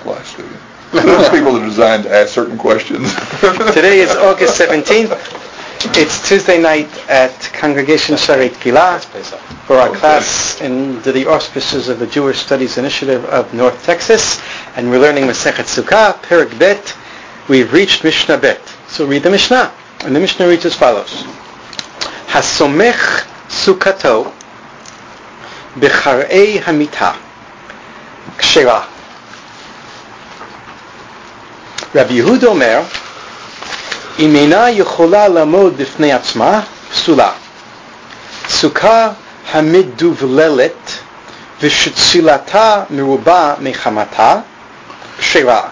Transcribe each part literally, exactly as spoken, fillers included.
class, do you? Those people are designed to ask certain questions. Today is August seventeenth. It's Tuesday night at Congregation Shaarei Tefillah for our class under the auspices of the Jewish Studies Initiative of North Texas, and we're learning Masechet Sukkah, Perek Bet. We've reached Mishnah Bet. So read the Mishnah, and the Mishnah reads as follows: Hasomech Sukkato B'charei Hamita Kshera. Rabbi Yehuda Omer, אם אינה יכולה לעמוד בפני עצמה, פסולה. סוכה המדובללת ושצילתה מרובה מחמתה, כשרה.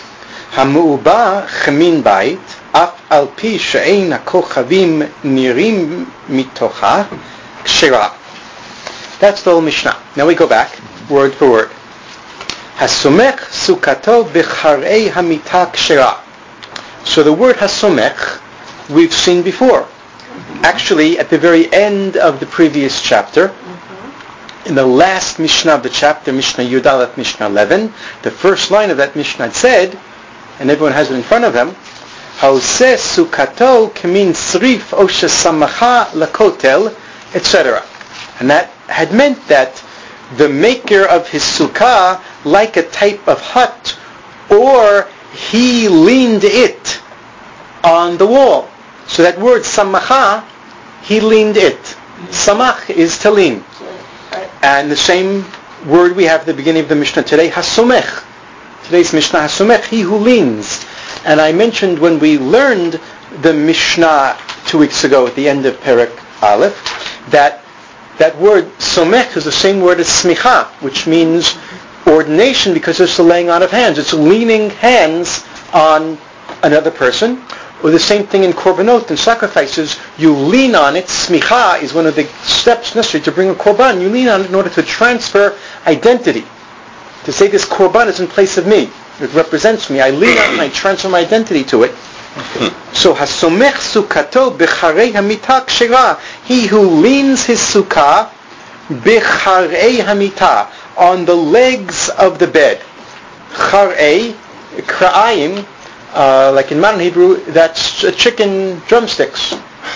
המעובה חמין בית, אף על פי שאין הכוכבים נראים מתוכה, כשרה. That's the whole Mishnah. Now we go back, word for word. הסומך סוכתו בחרei המיטה כשרה. So the word hasomech we've seen before. Actually, at the very end of the previous chapter, mm-hmm. in the last Mishnah of the chapter, Mishnah Yud Aleph, Mishnah eleven, the first line of that Mishnah said, and everyone has it in front of them, Haoseh sukkato kamin srif osha samacha lakotel, et cetera. And that had meant that the maker of his sukkah, like a type of hut, or he leaned it on the wall. So that word samacha, he leaned it. Samach is to lean. And the same word we have at the beginning of the Mishnah today, hasomech. Today's Mishnah, hasomech, he who leans. And I mentioned when we learned the Mishnah two weeks ago at the end of Perek Aleph, that that word somech is the same word as smicha, which means ordination, because it's the laying on of hands. It's leaning hands on another person. Or the same thing in korbanot and sacrifices. You lean on it. Smicha is one of the steps necessary to bring a korban. You lean on it in order to transfer identity. To say this korban is in place of me. It represents me. I lean on it and I transfer my identity to it. So hasomech sukkato b'charei hamita kshera. He who leans his sukkah b'charei hamita, on the legs of the bed. Charei, kra'ayim, uh, like in modern Hebrew, that's chicken drumsticks.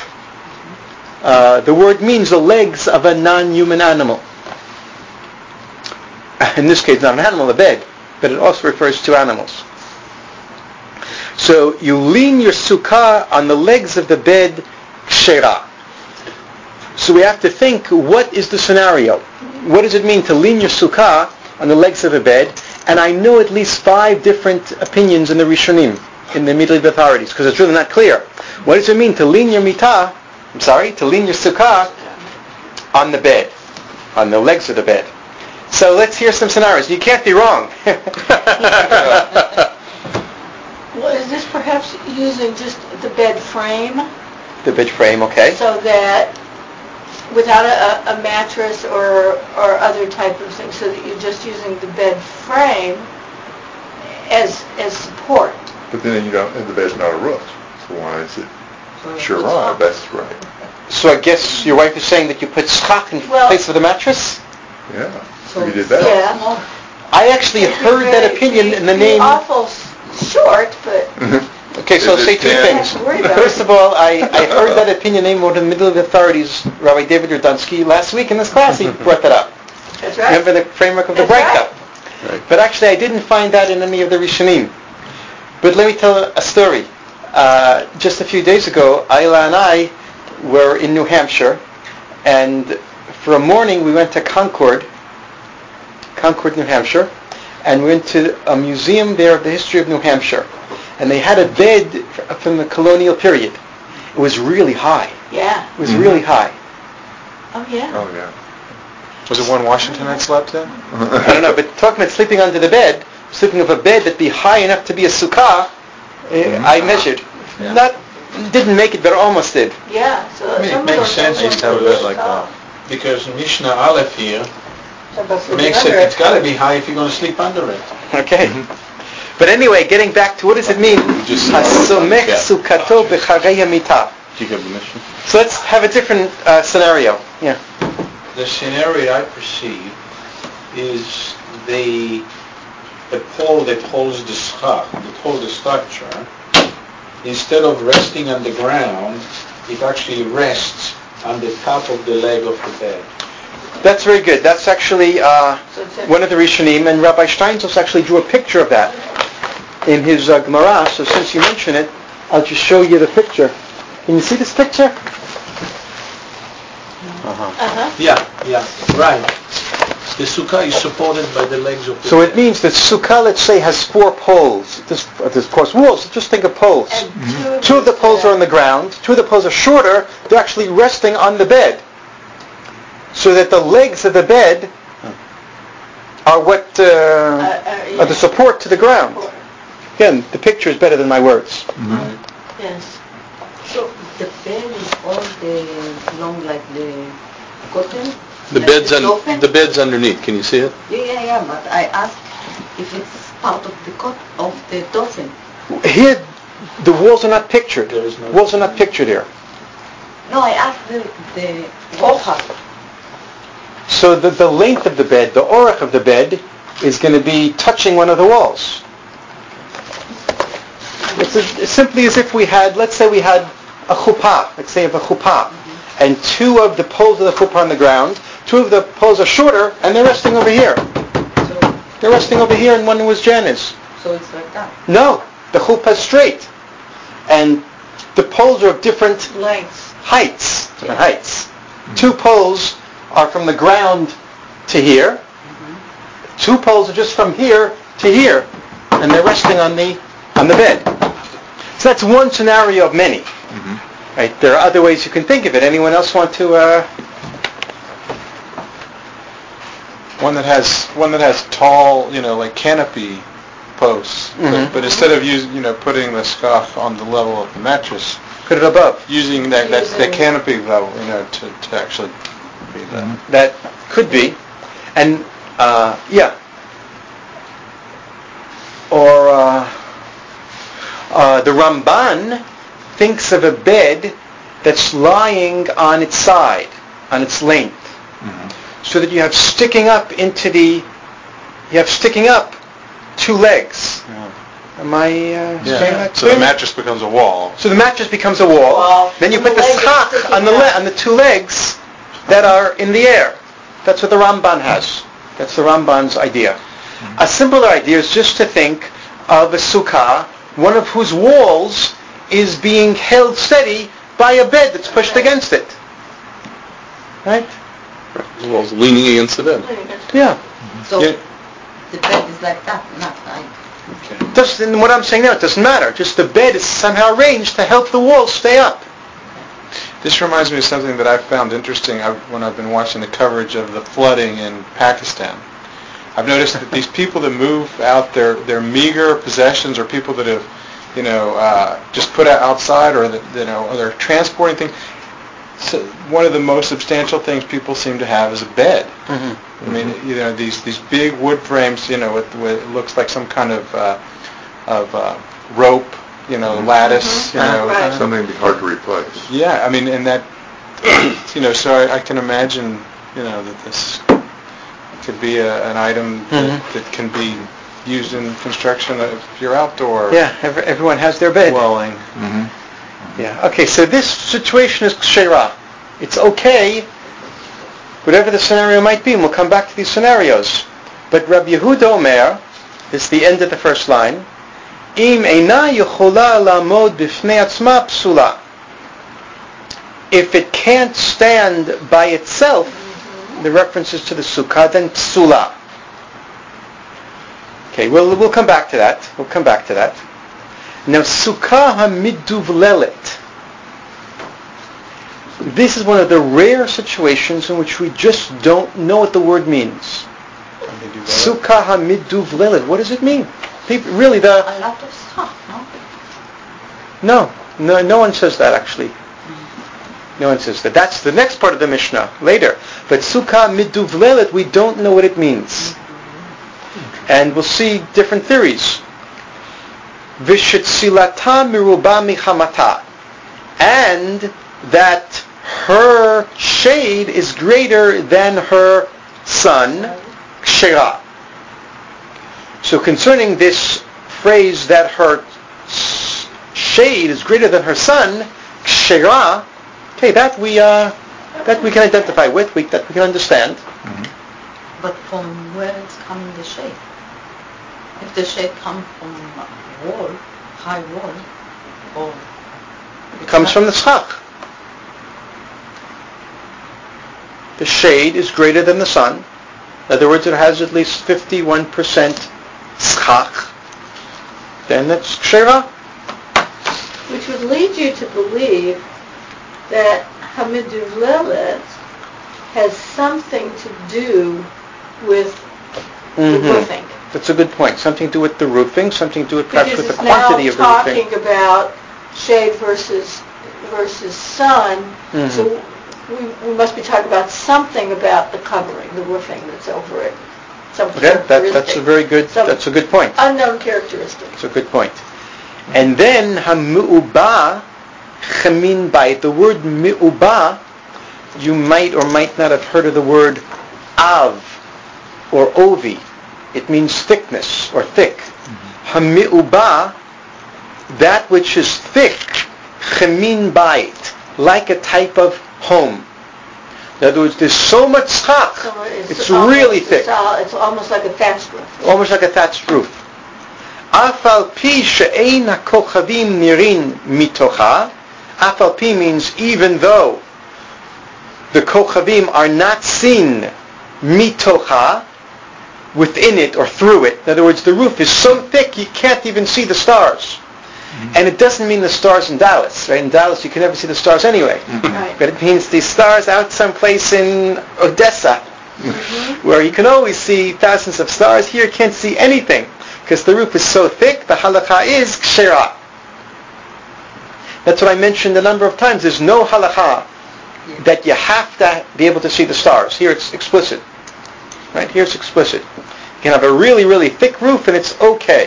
Uh, the word means the legs of a non-human animal. In this case, not an animal, a bed, but it also refers to animals. So you lean your sukkah on the legs of the bed, kshera. So we have to think, what is the scenario? What does it mean to lean your sukkah on the legs of a bed? And I know at least five different opinions in the Rishonim, in the Middle authorities, because it's really not clear. What does it mean to lean your mitah, I'm sorry, to lean your sukkah on the bed, on the legs of the bed? So let's hear some scenarios. You can't be wrong. Well, is this perhaps using just the bed frame? The bed frame, okay. So that without a, a mattress or or other type of thing, so that you're just using the bed frame as as support. But then you don't, and the bed's not a roof, so why is it? Sure, right. That's right. So I guess your wife is saying that you put schach in well, place of the mattress? Yeah. So you did that. Yeah. I actually heard very, that opinion in the name. Awful short, but. Okay, so I'll say two things. First of all, I, I heard that opinion named one of the Middle authorities, Rabbi David Rudansky, last week in this class. He brought that up. That's right. Remember the framework of the Breita. Right. But actually, I didn't find that in any of the Rishonim. But let me tell a story. Uh, just a few days ago, Ayla and I were in New Hampshire, and for a morning we went to Concord, Concord, New Hampshire, and we went to a museum there of the history of New Hampshire. And they had a bed from the colonial period. It was really high. Yeah. It was mm-hmm. really high. Oh, yeah. Oh, yeah. Was it one Washington had slept in? I don't know, but talking about sleeping under the bed, sleeping of a bed that'd be high enough to be a sukkah, mm-hmm. I measured. Yeah. Not, didn't make it, but almost did. Yeah. So I mean, it makes sense to have a bed like that. Because Mishnah Aleph here makes it, it's got to be high if you're going to sleep under it. Okay. Mm-hmm. But anyway, getting back to what does it mean? Hasomech sukkato b'charei hamita. So let's have a different uh, scenario. Yeah. The scenario I perceive is the a pole that holds the struct, that holds the structure, instead of resting on the ground, it actually rests on the top of the leg of the bed. That's very good. That's actually uh, one of the Rishonim, and Rabbi Steinsaltz actually drew a picture of that in his uh, Gemara. So since you mention it, I'll just show you the picture. Can you see this picture? Uh-huh. Uh-huh. Yeah, yeah, right. The sukkah is supported by the legs of the So bed. it means that sukkah, let's say, has four poles. This, uh, there's, of course, walls. Just think of poles. Mm-hmm. Two of the poles are on the ground. Two of the poles are shorter. They're actually resting on the bed. So that the legs of the bed are what uh, uh, uh, yeah. are the support to the ground. Again, the picture is better than my words. Mm-hmm. Yes. So the bed is all the long like the cotton? The like bed's the un- loafing? the bed's underneath. Can you see it? Yeah, yeah, yeah. But I asked if it's part of the cot of the dolphin. Here, the walls are not pictured. There is no- Walls are not pictured here. No, I asked the the orcha. So the, the length of the bed, the orach of the bed, is going to be touching one of the walls. It's, a, it's simply as if we had, let's say we had a chuppah, let's say of a chuppah, mm-hmm. and two of the poles of the chuppah on the ground, two of the poles are shorter, and they're resting over here. So, They're resting over here, and one was Janice. so it's like that. No, the chuppah is straight, and the poles are of different Lengths. heights. Different heights. Two poles are from the ground to here. Mm-hmm. Two poles are just from here to here, and they're resting on the on the bed. So that's one scenario of many. Mm-hmm. Right? There are other ways you can think of it. Anyone else want to? Uh... One that has one that has tall, you know, like canopy posts, Mm-hmm. but, but instead of using, you know, putting the skach on the level of the mattress, Put it above. using that that, Using- that canopy level, you know, to, to actually be that. That could be, and uh, yeah, or uh, uh, the Ramban thinks of a bed that's lying on its side, on its length, mm-hmm. so that you have sticking up into the, you have sticking up two legs. Yeah. Am I uh, saying that So the clearly? mattress becomes a wall. So the mattress becomes a wall. Wall. Then you And put the the legs are schach sticking on the le- out. on the two legs that are in the air. That's what the Ramban has. That's the Ramban's idea. A similar idea is just to think of a sukkah, one of whose walls is being held steady by a bed that's pushed against it. Right? The wall's leaning against the bed. Yeah. So Yeah. the bed is like that, not like. Doesn't, what I'm saying now, it doesn't matter. Just the bed is somehow arranged to help the wall stay up. This reminds me of something that I've found interesting I've, when I've been watching the coverage of the flooding in Pakistan. I've noticed that these people that move out their, their meager possessions, or people that have, you know, uh, just put out outside, or that, you know, or they're transporting things. So one of the most substantial things people seem to have is a bed. Mm-hmm. I mean, you know, these these big wood frames, you know, with, with it looks like some kind of uh, of uh, rope, you know, Mm-hmm. lattice, Mm-hmm. you know. Right. Something that'd be hard to replace. Yeah, I mean, and that, you know, so I, I can imagine, you know, that this could be a, an item that, Mhm. that can be used in construction of your outdoor Yeah, every, everyone has their bed. dwelling. Mm-hmm. Yeah. Okay, so this situation is kshera. It's okay, whatever the scenario might be, and we'll come back to these scenarios. But Rabbi Yehuda Omer, this is the end of the first line, Im eina yechola la'amod b'fnei atzma psula. If it can't stand by itself, the references to the sukkah, then psula. Okay, we'll we'll come back to that. We'll come back to that. Now, sukkah hamiduvlelet. This is one of the rare situations in which we just don't know what the word means. Sukkah hamiduvlelet. What does it mean? People, really, the A lot of stuff, no? no, no, no one says that actually. No one says that. That's the next part of the Mishnah later. But sukkah miduvlelet, we don't know what it means, and we'll see different theories. V'shetzilata miruba michamata, and that her shade is greater than her son, kshera. So So concerning this phrase that her s- shade is greater than her sun, kshera, okay, that we uh, that we can identify with, we, that we can understand. But from where it's coming the shade? If the shade comes from a wall, high wall, or It comes from the schach. The shade is greater than the sun. In other words, it has at least fifty-one percent schach. Then it's kshera. Which would lead you to believe that Hamidullelet has something to do with the Mhm. roofing. That's a good point. Something to do with the roofing, something to do with perhaps Because with the it's now quantity of the roofing. talking about shade versus versus sun, Mhm. so we, we must be talking about something about the covering, the roofing that's over it. Some Okay, that, characteristic. that's a very good. Some That's a good point. unknown characteristic. That's a good point. And then hamu'uba chamin bait. The word mu'uba, you might or might not have heard of the word av or ovi. It means thickness or thick. Hami'uba, that which is thick, chamin bait, like a type of home. In other words, there's so much schach. So It's almost really a thick. sol- It's almost like a thatched roof. Almost like a thatched roof. Afal pi she'ein ha'kochavim nirin mitocha. Afal pi means even though the kochavim are not seen mitocha, within it or through it. In other words, the roof is so thick you can't even see the stars. Mm-hmm. And it doesn't mean the stars in Dallas. Right? In Dallas you can never see the stars anyway. Right. But it means the stars out someplace in Odessa, mm-hmm. where you can always see thousands of stars. Here you can't see anything because the roof is so thick. The halakha is kshera. That's what I mentioned a number of times. There's no halakha that you have to be able to see the stars. Here it's explicit. Right? Here it's explicit. You can have a really, really thick roof and it's okay.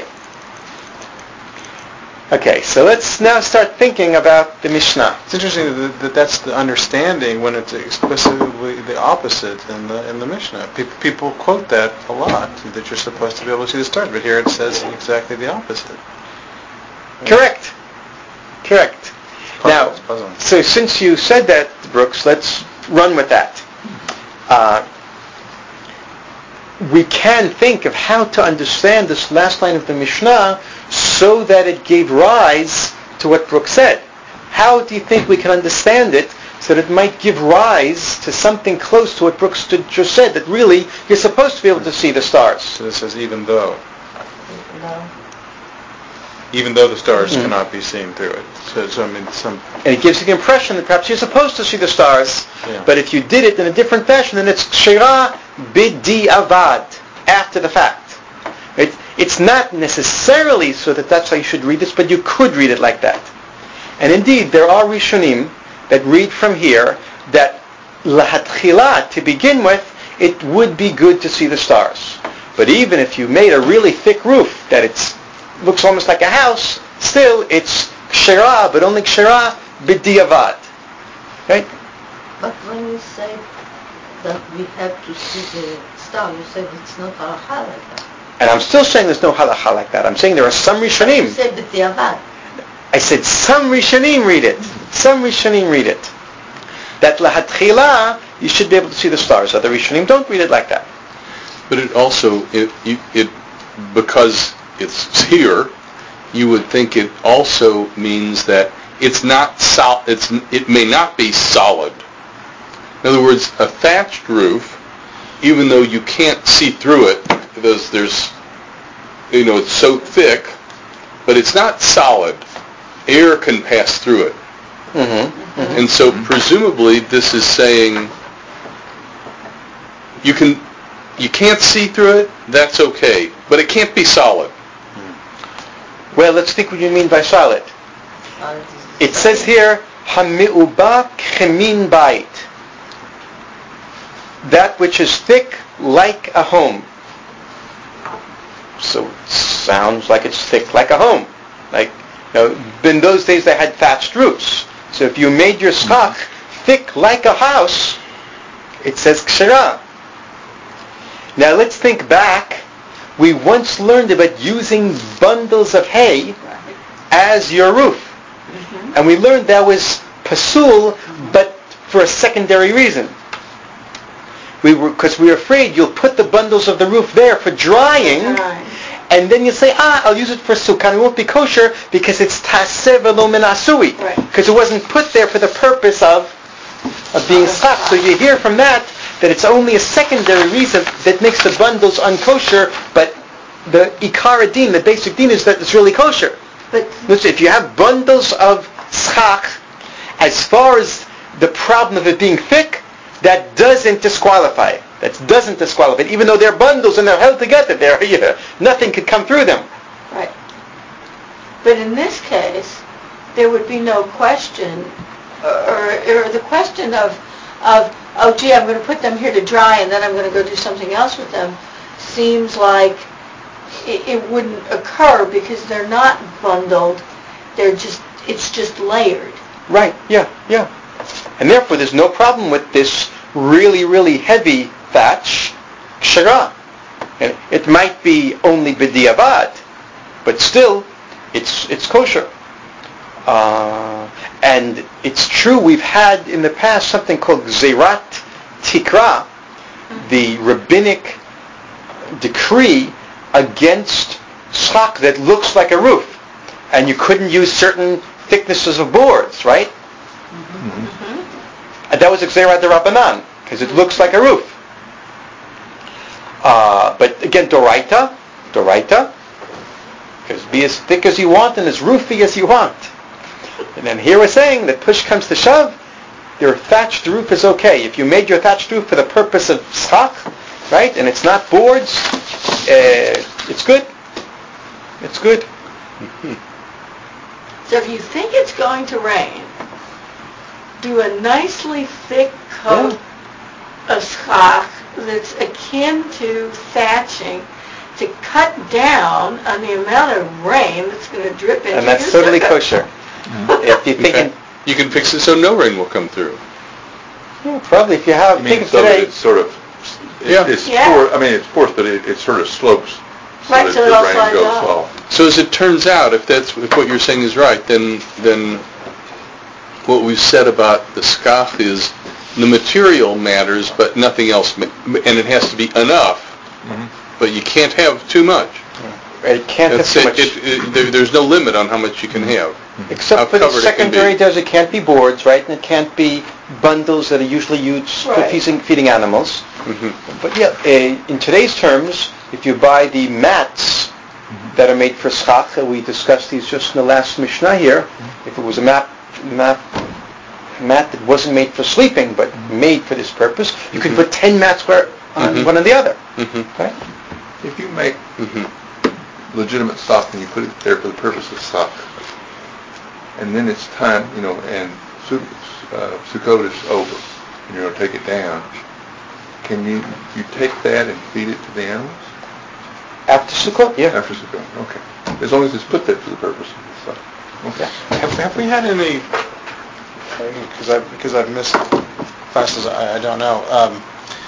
Okay, so let's now start thinking about the Mishnah. It's interesting that, that that's the understanding when it's explicitly the opposite in the in the Mishnah. People, people quote that a lot, that you're supposed to be able to see the stars, but here it says exactly the opposite. Correct. Correct. Puzzle, Now, it's puzzling. so since you said that, Brooks, let's run with that. Uh, we can think of how to understand this last line of the Mishnah so that it gave rise to what Brooks said. How do you think we can understand it so that it might give rise to something close to what Brooks just said, that really you're supposed to be able to see the stars? So this says even though. no. Even though the stars Mm-hmm. cannot be seen through it. So, so I mean, some... And it gives you the impression that perhaps you're supposed to see the stars, Yeah. but if you did it in a different fashion, then it's kshera bidi avad, after the fact. It, it's not necessarily so that that's how you should read this, but you could read it like that. And indeed, there are Rishonim that read from here that lahatchila, to begin with, it would be good to see the stars. But even if you made a really thick roof that it's looks almost like a house, still it's kshera, but only kshera b'diavad. Right? But when you say that we have to see the star, you said it's not halakha like that. And I'm still saying there's no halakha like that. I'm saying there are some You Rishonim. said b'diavad. I said some Rishonim read it. Some Rishonim read it. That lahatchila, you should be able to see the stars. Other Rishonim don't read it like that. But it also, it, it, it because it's here, you would think it also means that it's not sol- it's it may not be solid. In other words, a thatched roof, even though you can't see through it because there's, you know, it's so thick, but it's not solid. Air can pass through it. Mm-hmm. Mm-hmm. And so presumably this is saying you can you can't see through it, that's okay, but it can't be solid. Well, let's think what you mean by solid. It says here, hami'uba chemin bait. That which is thick like a home. So it sounds like it's thick like a home. Like, you know, in those days they had thatched roofs. So if you made your schach thick like a house, it says kshera. Now let's think back we once learned about using bundles of hay Right. as your roof. Mhm. And we learned that was pasul, but for a secondary reason. We were, because we were afraid you'll put the bundles of the roof there for drying, Right. and then you say, ah, I'll use it for sukkah, and it won't be kosher because it's taseh velo min asui. Right. Because it wasn't put there for the purpose of of being schach. So you hear from that that it's only a secondary reason that makes the bundles unkosher, but the ikar din, the basic din, is that it's really kosher. But Listen, if you have bundles of schach, as far as the problem of it being thick, that doesn't disqualify it. That doesn't disqualify it. Even though they're bundles and they're held together, there, yeah, nothing could come through them. right. But in this case, there would be no question, or, or the question of, of, oh gee, I'm going to put them here to dry and then I'm going to go do something else with them, seems like it, it wouldn't occur because they're not bundled. They're just, it's just layered. Right, yeah, yeah. And therefore there's no problem with this really, really heavy thatch, kshara. And it might be only b'diavad, but still, it's it's kosher. Uh, and it's true, we've had in the past something called Gzerat Tikra, the rabbinic decree against schach that looks like a roof. And you couldn't use certain thicknesses of boards, right? Mm-hmm. And that was Gzerat Rabbanan, because it looks like a roof. Uh, but again, Doraita, Doraita, because be as thick as you want and as roofy as you want. And then here we're saying that push comes to shove, your thatched roof is okay. If you made your thatched roof for the purpose of schach, right, and it's not boards, uh, it's good. It's good. So if you think it's going to rain, do a nicely thick coat of schach that's akin to thatching to cut down on the amount of rain that's going to drip into And that's your totally sukkah. kosher. If you In think, fact, you can fix it so no rain will come through. yeah, probably if you have, I think mean, of so that today, it's sort of, it- Yeah. it's Yeah. for, I mean, it's forced, but it, it sort of slopes so Right, that so it the all rain slides goes off. off. So as it turns out, if that's if what you're saying is right, then then what we've said about the schach is the material matters, but nothing else, ma- and it has to be enough. Mhm. But you can't have too much. it can't have That's too it, much. it, it, there, there's no limit on how much you can have. Except How for the covered it can secondary be. does, it can't be boards, right? And it can't be bundles that are usually used for Right. feeding, feeding animals. Mhm. But yeah, uh, in today's terms, if you buy the mats that are made for schach, uh, we discussed these just in the last Mishnah here, if it was a mat, mat, mat that wasn't made for sleeping, but made for this purpose, you could put ten mats where, on Mhm. one on the other, Mhm. right? If you make Mhm. legitimate stock and you put it there for the purpose of stock, and then it's time, you know, and Su- uh, Sukkot is over, and you're going to take it down, can you, you take that and feed it to the animals? After Sukkot, yeah. After Sukkot, okay. As long as it's put there for the purpose of the stock. Okay. Have, have we had any? Because I've because I've missed classes. I, I don't know. Um,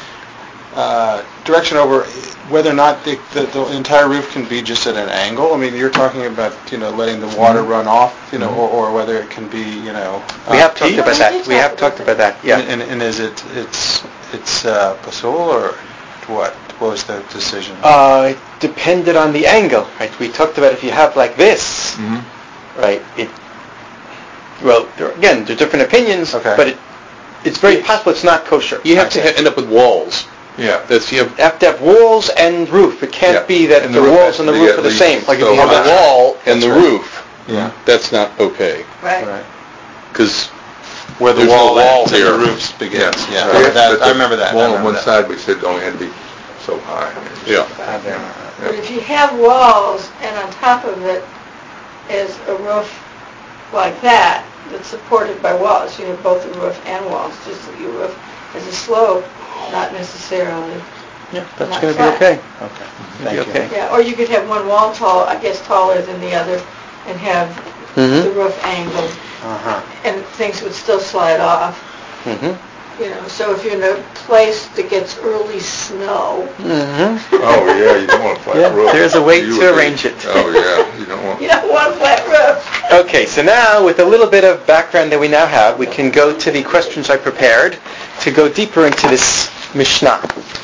uh, direction over whether or not the, the, the entire roof can be just at an angle. I mean, you're talking about you know letting the water Mhm. run off, you know, or, or whether it can be you know. We uh, have talked peaked. about we that. did We talk have about talked about that, yeah. And, and is it it's it's uh, pasul or what? What was the decision? Uh, it depended on the angle, right? We talked about if you have like this, Mm-hmm. right? It well, there, again, there are different opinions, Okay. but it, it's very possible it's not kosher. You have to ha- end up with walls. Yeah. That's you have You have to have walls and roof. It can't Yeah. be that And the, the roof has walls to and the be roof at are the least same. like if so you have high. a wall and the That's right. roof. Yeah. That's not okay Right. Right. because Where the There's no wall, wall ends and here. the roofs begins. Yeah, Right. okay, that, But I the remember that. I wall on remember one that. side, we said only had to be so high. yeah. But if you have walls and on top of it is a roof like that, that's supported by walls, you have both a roof and walls, just that your roof has a slope, not necessarily. Yeah, that's Not going to be flat. okay. Okay. Be Thank you. okay. Yeah, or you could have one wall tall, I guess taller than the other, and have the Mm-hmm. roof angled, Uh-huh. and things would still slide off. Mm-hmm. You know, so if you're in a place that gets early snow, Mm-hmm. Oh, yeah, you don't want a flat Yeah, roof. there's a way You to would be- arrange it. Oh, yeah, you don't want... you don't want a flat roof. Okay, so now with a little bit of background that we now have, we can go to the questions I prepared to go deeper into this Mishnah.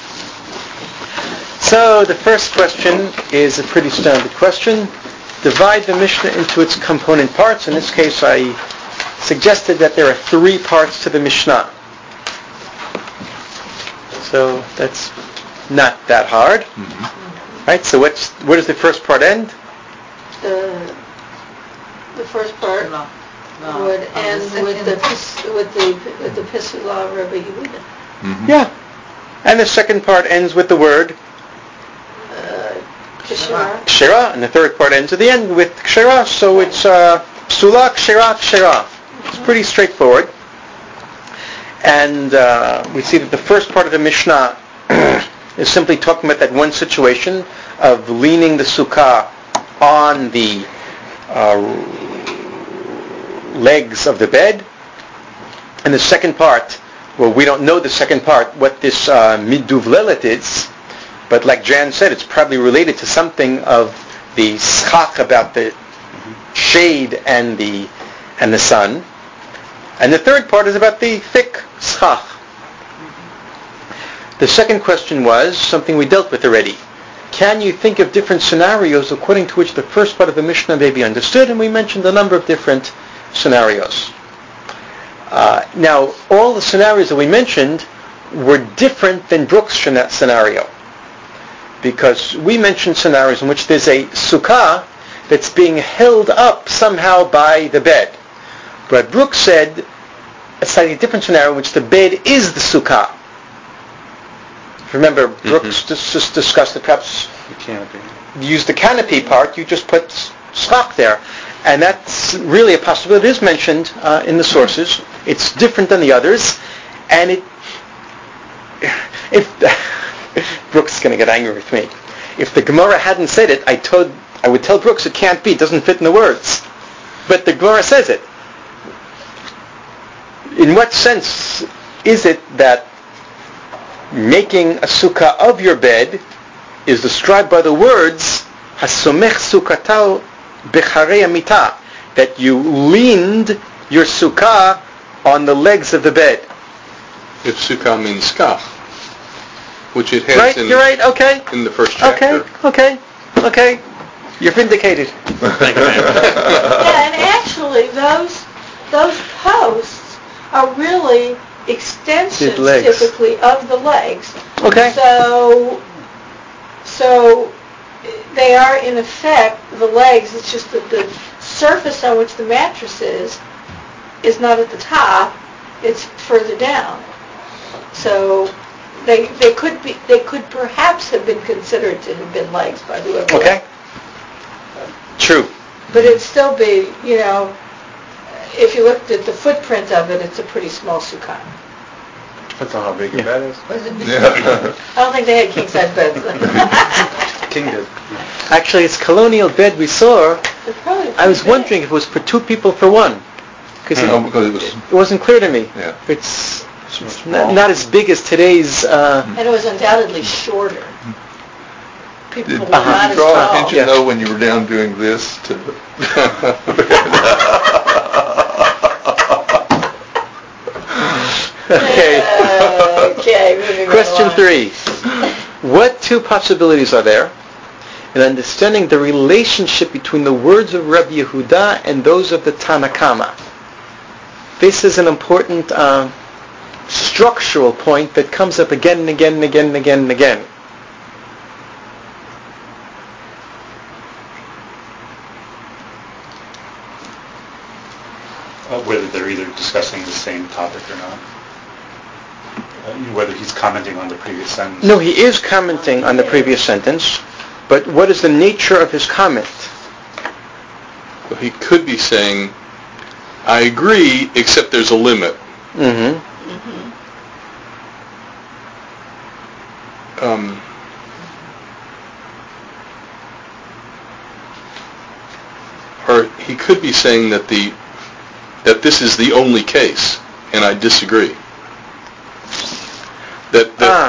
So the first question is a pretty standard question. Divide the Mishnah into its component parts. In this case, I suggested that there are three parts to the Mishnah. So that's not that hard. Mm-hmm. Right, so what's, where does the first part end? The the first part No. No. would Oh, end the with the second. pis- with the with the Pisula of Rabbi Yehuda. Mhm. Yeah. And the second part ends with the word Uh, Kishara. Kshera, and the third part ends at the end with Kshera, so it's uh, Psula, Kshera, Kshera. It's pretty straightforward. And uh, we see that the first part of the Mishnah is simply talking about that one situation of leaning the sukkah on the uh, legs of the bed. And the second part, well, we don't know the second part, what this uh, miduvlelet is, but like Jan said, it's probably related to something of the schach about the shade and the and the sun. And the third part is about the thick schach. The second question was something we dealt with already. Can you think of different scenarios according to which the first part of the Mishnah may be understood? And we mentioned a number of different scenarios. Uh, now, all the scenarios that we mentioned were different than Brooks' scenario, because we mentioned scenarios in which there's a sukkah that's being held up somehow by the bed. But Brooks said a slightly different scenario in which the bed is the sukkah. Remember, Brooks mm-hmm. just, just discussed that perhaps The canopy. you use the canopy part, you just put schach there. And that's really a possibility. It is mentioned uh, in the sources. It's different than the others. And it, if Brooks is going to get angry with me. If the Gemara hadn't said it, I told, I would tell Brooks it can't be. It doesn't fit in the words. But the Gemara says it. In what sense is it that making a sukkah of your bed is described by the words hasomech sukkatau becharei amita, that you leaned your sukkah on the legs of the bed? If sukkah means skach, which it has right, in, you're right, okay. in the first chapter. Okay, okay, okay. You're vindicated. Yeah, and actually those those posts are really extensions legs. typically of the legs. Okay. So so they are in effect the legs. It's just that the surface on which the mattress is is not at the top. It's further down. So they they could be they could perhaps have been considered to have been legs by whoever. Okay. True. But it'd still be, you know, if you looked at the footprint of it, it's a pretty small sukkah. Depends on how big Yeah. your bed is. Was it Yeah. I don't think they had king size beds. King did. Actually, it's colonial bed we saw. They're probably I was pretty wondering if it was for two people for one. Because No, it, because it was... it wasn't clear to me. Yeah. It's not, not as big as today's... Uh, big. And it was undoubtedly shorter. People Did, were did not you as draw tall. attention, Yeah. though, when you were down doing this to the... okay. Uh, okay, moving right Question along. three. What two possibilities are there in understanding the relationship between the words of Rabbi Yehuda and those of the Tanakama? This is an important uh, structural point that comes up again and again and again and again and again. Uh, whether they're either discussing the same topic or not. Uh, whether he's commenting on the previous sentence. No, he is commenting on the previous sentence, but what is the nature of his comment? Well, he could be saying, I agree, except there's a limit. Mm-hmm. Um, or he could be saying that the that this is the only case, and I disagree.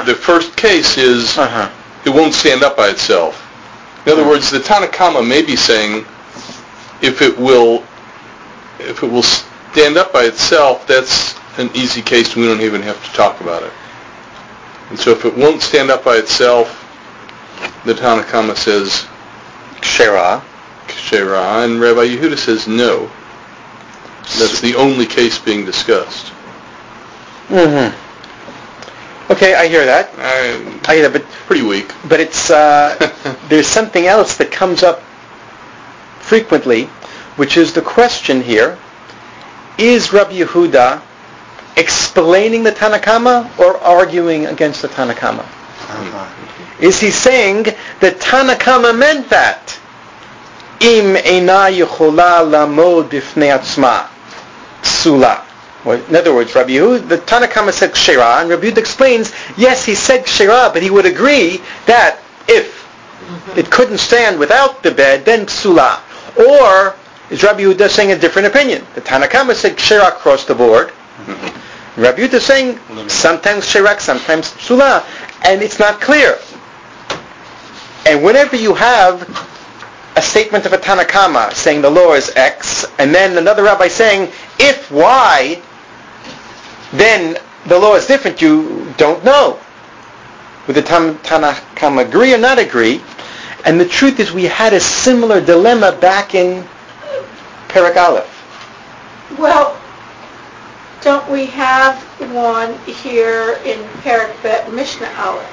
the first case is Uh-huh. it won't stand up by itself. In other words, the Tanakhama may be saying if it will if it will stand up by itself, that's an easy case and we don't even have to talk about it. And so if it won't stand up by itself, the Tanakhama says Kshera. Kshera, and Rabbi Yehuda says no. That's the only case being discussed. Mm-hmm. Okay, I hear that. I, I hear that, but pretty weak. but it's uh, there's something else that comes up frequently, which is the question here: is Rabbi Yehuda explaining the Tanakhama or arguing against the Tanakhama? Uh-huh. Is he saying that Tanakhama meant that? Im eina yechola lamod b'fnei atzma psula. In other words, Rabbi Yehuda, the Tanakhama said Kshera, and Rabbi Yehuda explains, yes, he said Kshera, but he would agree that if mm-hmm. it couldn't stand without the bed, then Psula. Or is Rabbi Yehuda saying a different opinion? The Tanakhama said Kshera across the board. Mm-hmm. Rabbi Yehuda is saying sometimes Kshera, sometimes Psula, and it's not clear. And whenever you have a statement of a Tanakhama saying the law is X, and then another rabbi saying, if Y, then the law is different, you don't know. Would the Tanakhama agree or not agree? And the truth is we had a similar dilemma back in Perek Aleph. Well, don't we have one here in Perek Bet Mishnah Aleph?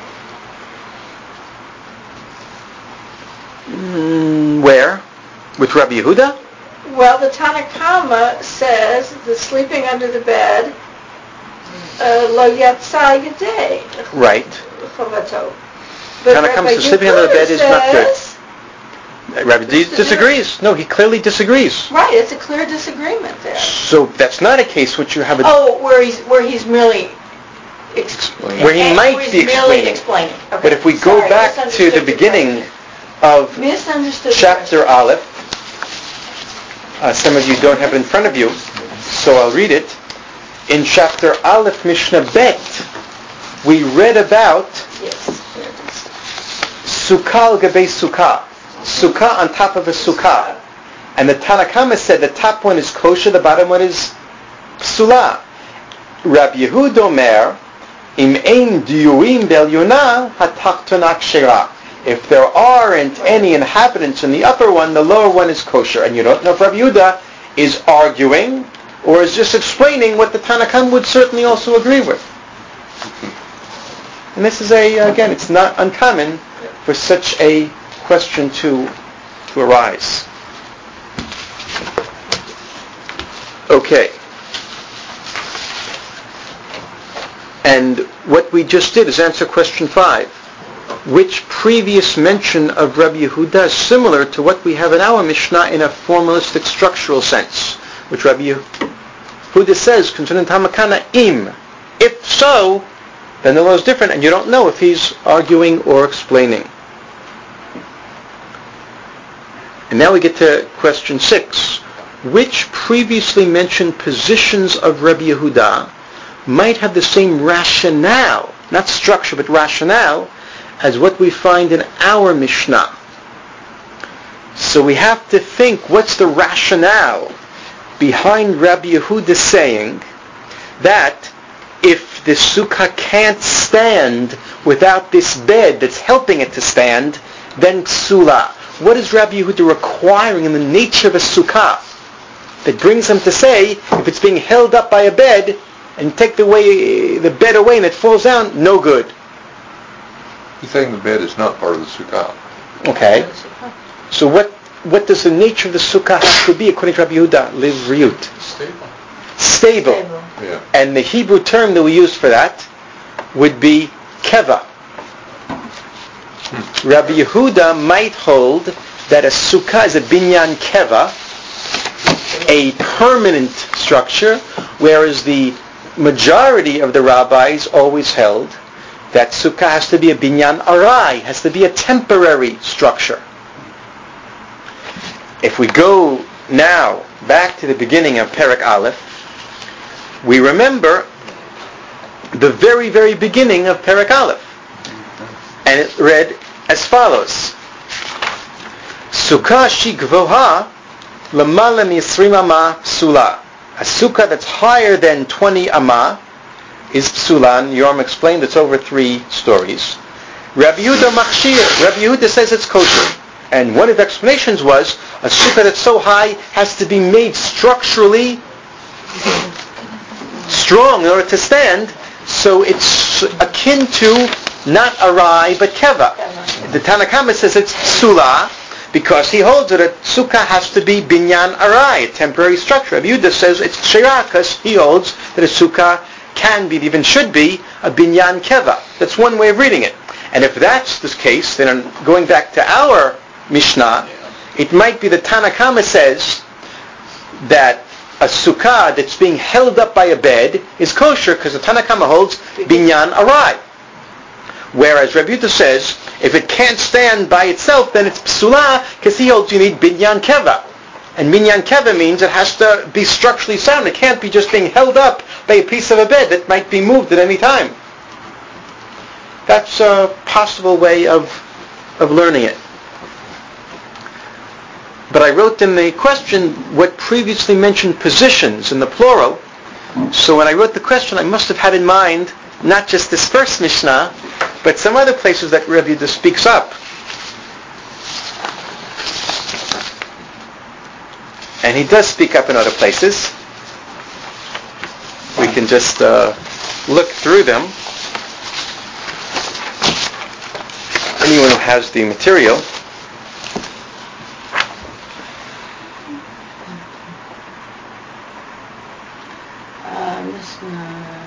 Mm, where? With Rabbi Yehuda? Well, the Tanakhama says the sleeping under the bed, lo yatsa yadei. Right. Chavato. Tanakhama says sleeping under the bed is not good. Rabbi Yehuda disagrees. No, he clearly disagrees. Right, it's a clear disagreement there. So that's not a case which you have a... Oh, where he's where he's merely explaining. Where he might be explaining. explaining. Okay. But if we Sorry, go back to the beginning of chapter Aleph, uh, some of you don't have it in front of you, so I'll read it. In chapter Aleph Mishnah Bet, we read about yes. Sukkah al-Gabei Sukkah. Sukkah on top of a Sukkah. And the Tanakhama said the top one is kosher, the bottom one is psula. Rabbi Yehuda Omer, im ein diyuim b'elyona hatachtona kshera. If there aren't any inhabitants in the upper one, the lower one is kosher. And you don't know if Rabbi Yehuda is arguing or is just explaining what the Tanakhama would certainly also agree with. And this is a, again, it's not uncommon for such a question to, to arise. Okay. And what we just did is answer question five. Which previous mention of Rabbi Yehuda is similar to what we have in our Mishnah in a formalistic structural sense, which Rabbi Yehuda says concerning Tamakana im. If so, then the law is different, and you don't know if he's arguing or explaining. And now we get to question six. Which previously mentioned positions of Rabbi Yehuda might have the same rationale, not structure, but rationale, as what we find in our Mishnah? So we have to think, what's the rationale behind Rabbi Yehuda saying that if the sukkah can't stand without this bed that's helping it to stand, then ksula? What is Rabbi Yehuda requiring in the nature of a sukkah that brings him to say, if it's being held up by a bed and take the way the bed away and it falls down, no good? He's saying the bed is not part of the sukkah. Okay. So what what does the nature of the sukkah have to be according to Rabbi Yehuda? Liv Riut. Stable. Stable. Stable. Yeah. And the Hebrew term that we use for that would be keva. Hmm. Rabbi Yehuda might hold that a sukkah is a binyan keva, a permanent structure, whereas the majority of the rabbis always held that sukkah has to be a binyan arai, has to be a temporary structure. If we go now back to the beginning of Perek Aleph, we remember the very, very beginning of Perek Aleph. And it read as follows. Sukkah shigvoha lamala mi'isrim amah psula. A sukkah that's higher than twenty amah is psula. And Yoram explained it's over three stories. Rabbi Yehuda machshir. Rabbi Yehuda says it's kosher. And one of the explanations was a sukkah that's so high has to be made structurally strong in order to stand. So it's akin to not arai but keva. The Tanna Kama says it's psula because he holds that a sukkah has to be binyan arai, a temporary structure. Rabbi Yehuda says it's kshera because he holds that a sukkah can be, even should be, a binyan keva. That's one way of reading it. And if that's the case, then going back to our Mishnah, it might be that Tanna Kama says that a sukkah that's being held up by a bed is kosher because the Tanna Kama holds binyan arai. Whereas Rabbi Yehuda says if it can't stand by itself, then it's psula because he holds you need binyan keva. And binyan keva means it has to be structurally sound. It can't be just being held up by a piece of a bed that might be moved at any time. That's a possible way of of learning it. But I wrote in the question what previously mentioned positions in the plural. So when I wrote the question, I must have had in mind not just this first Mishnah, but some other places that Rabbi Yehuda speaks up. And he does speak up in other places. We can just uh, look through them. Anyone who has the material. Uh, Mishnah.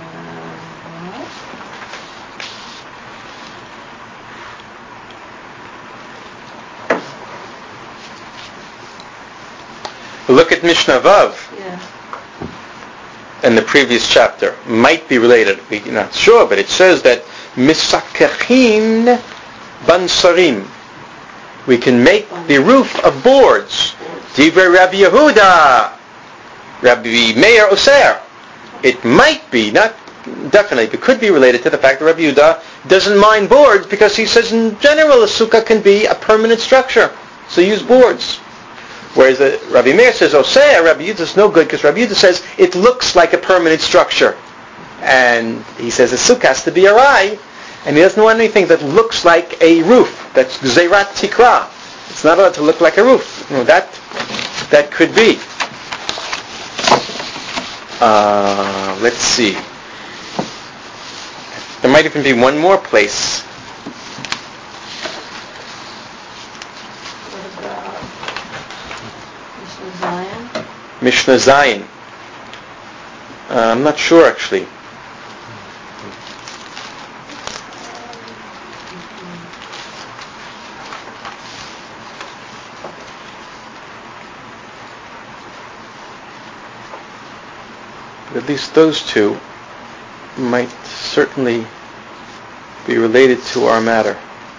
Look at Mishnah Vav. Yeah. In the previous chapter. Might be related. We're not sure, but it says that Misakachin Bansarim. We can make the roof of boards. Divrei Rabbi Yehuda. Rabbi Meir Oser. It might be, not definitely, but could be related to the fact that Rabbi Yehuda doesn't mind boards because he says in general a sukkah can be a permanent structure. So use boards. Whereas the, Rabbi Meir says, Oseh, Rabbi Yehuda is no good because Rabbi Yehuda says it looks like a permanent structure. And he says a sukkah has to be arai, and he doesn't want anything that looks like a roof. That's Gzeirat Tikra. It's not allowed to look like a roof. You know, that, that could be. Uh, let's see. There might even be one more place. What about Mishnah Zion? Mishnah Zion. Uh, I'm not sure actually. But at least those two might certainly be related to our matter.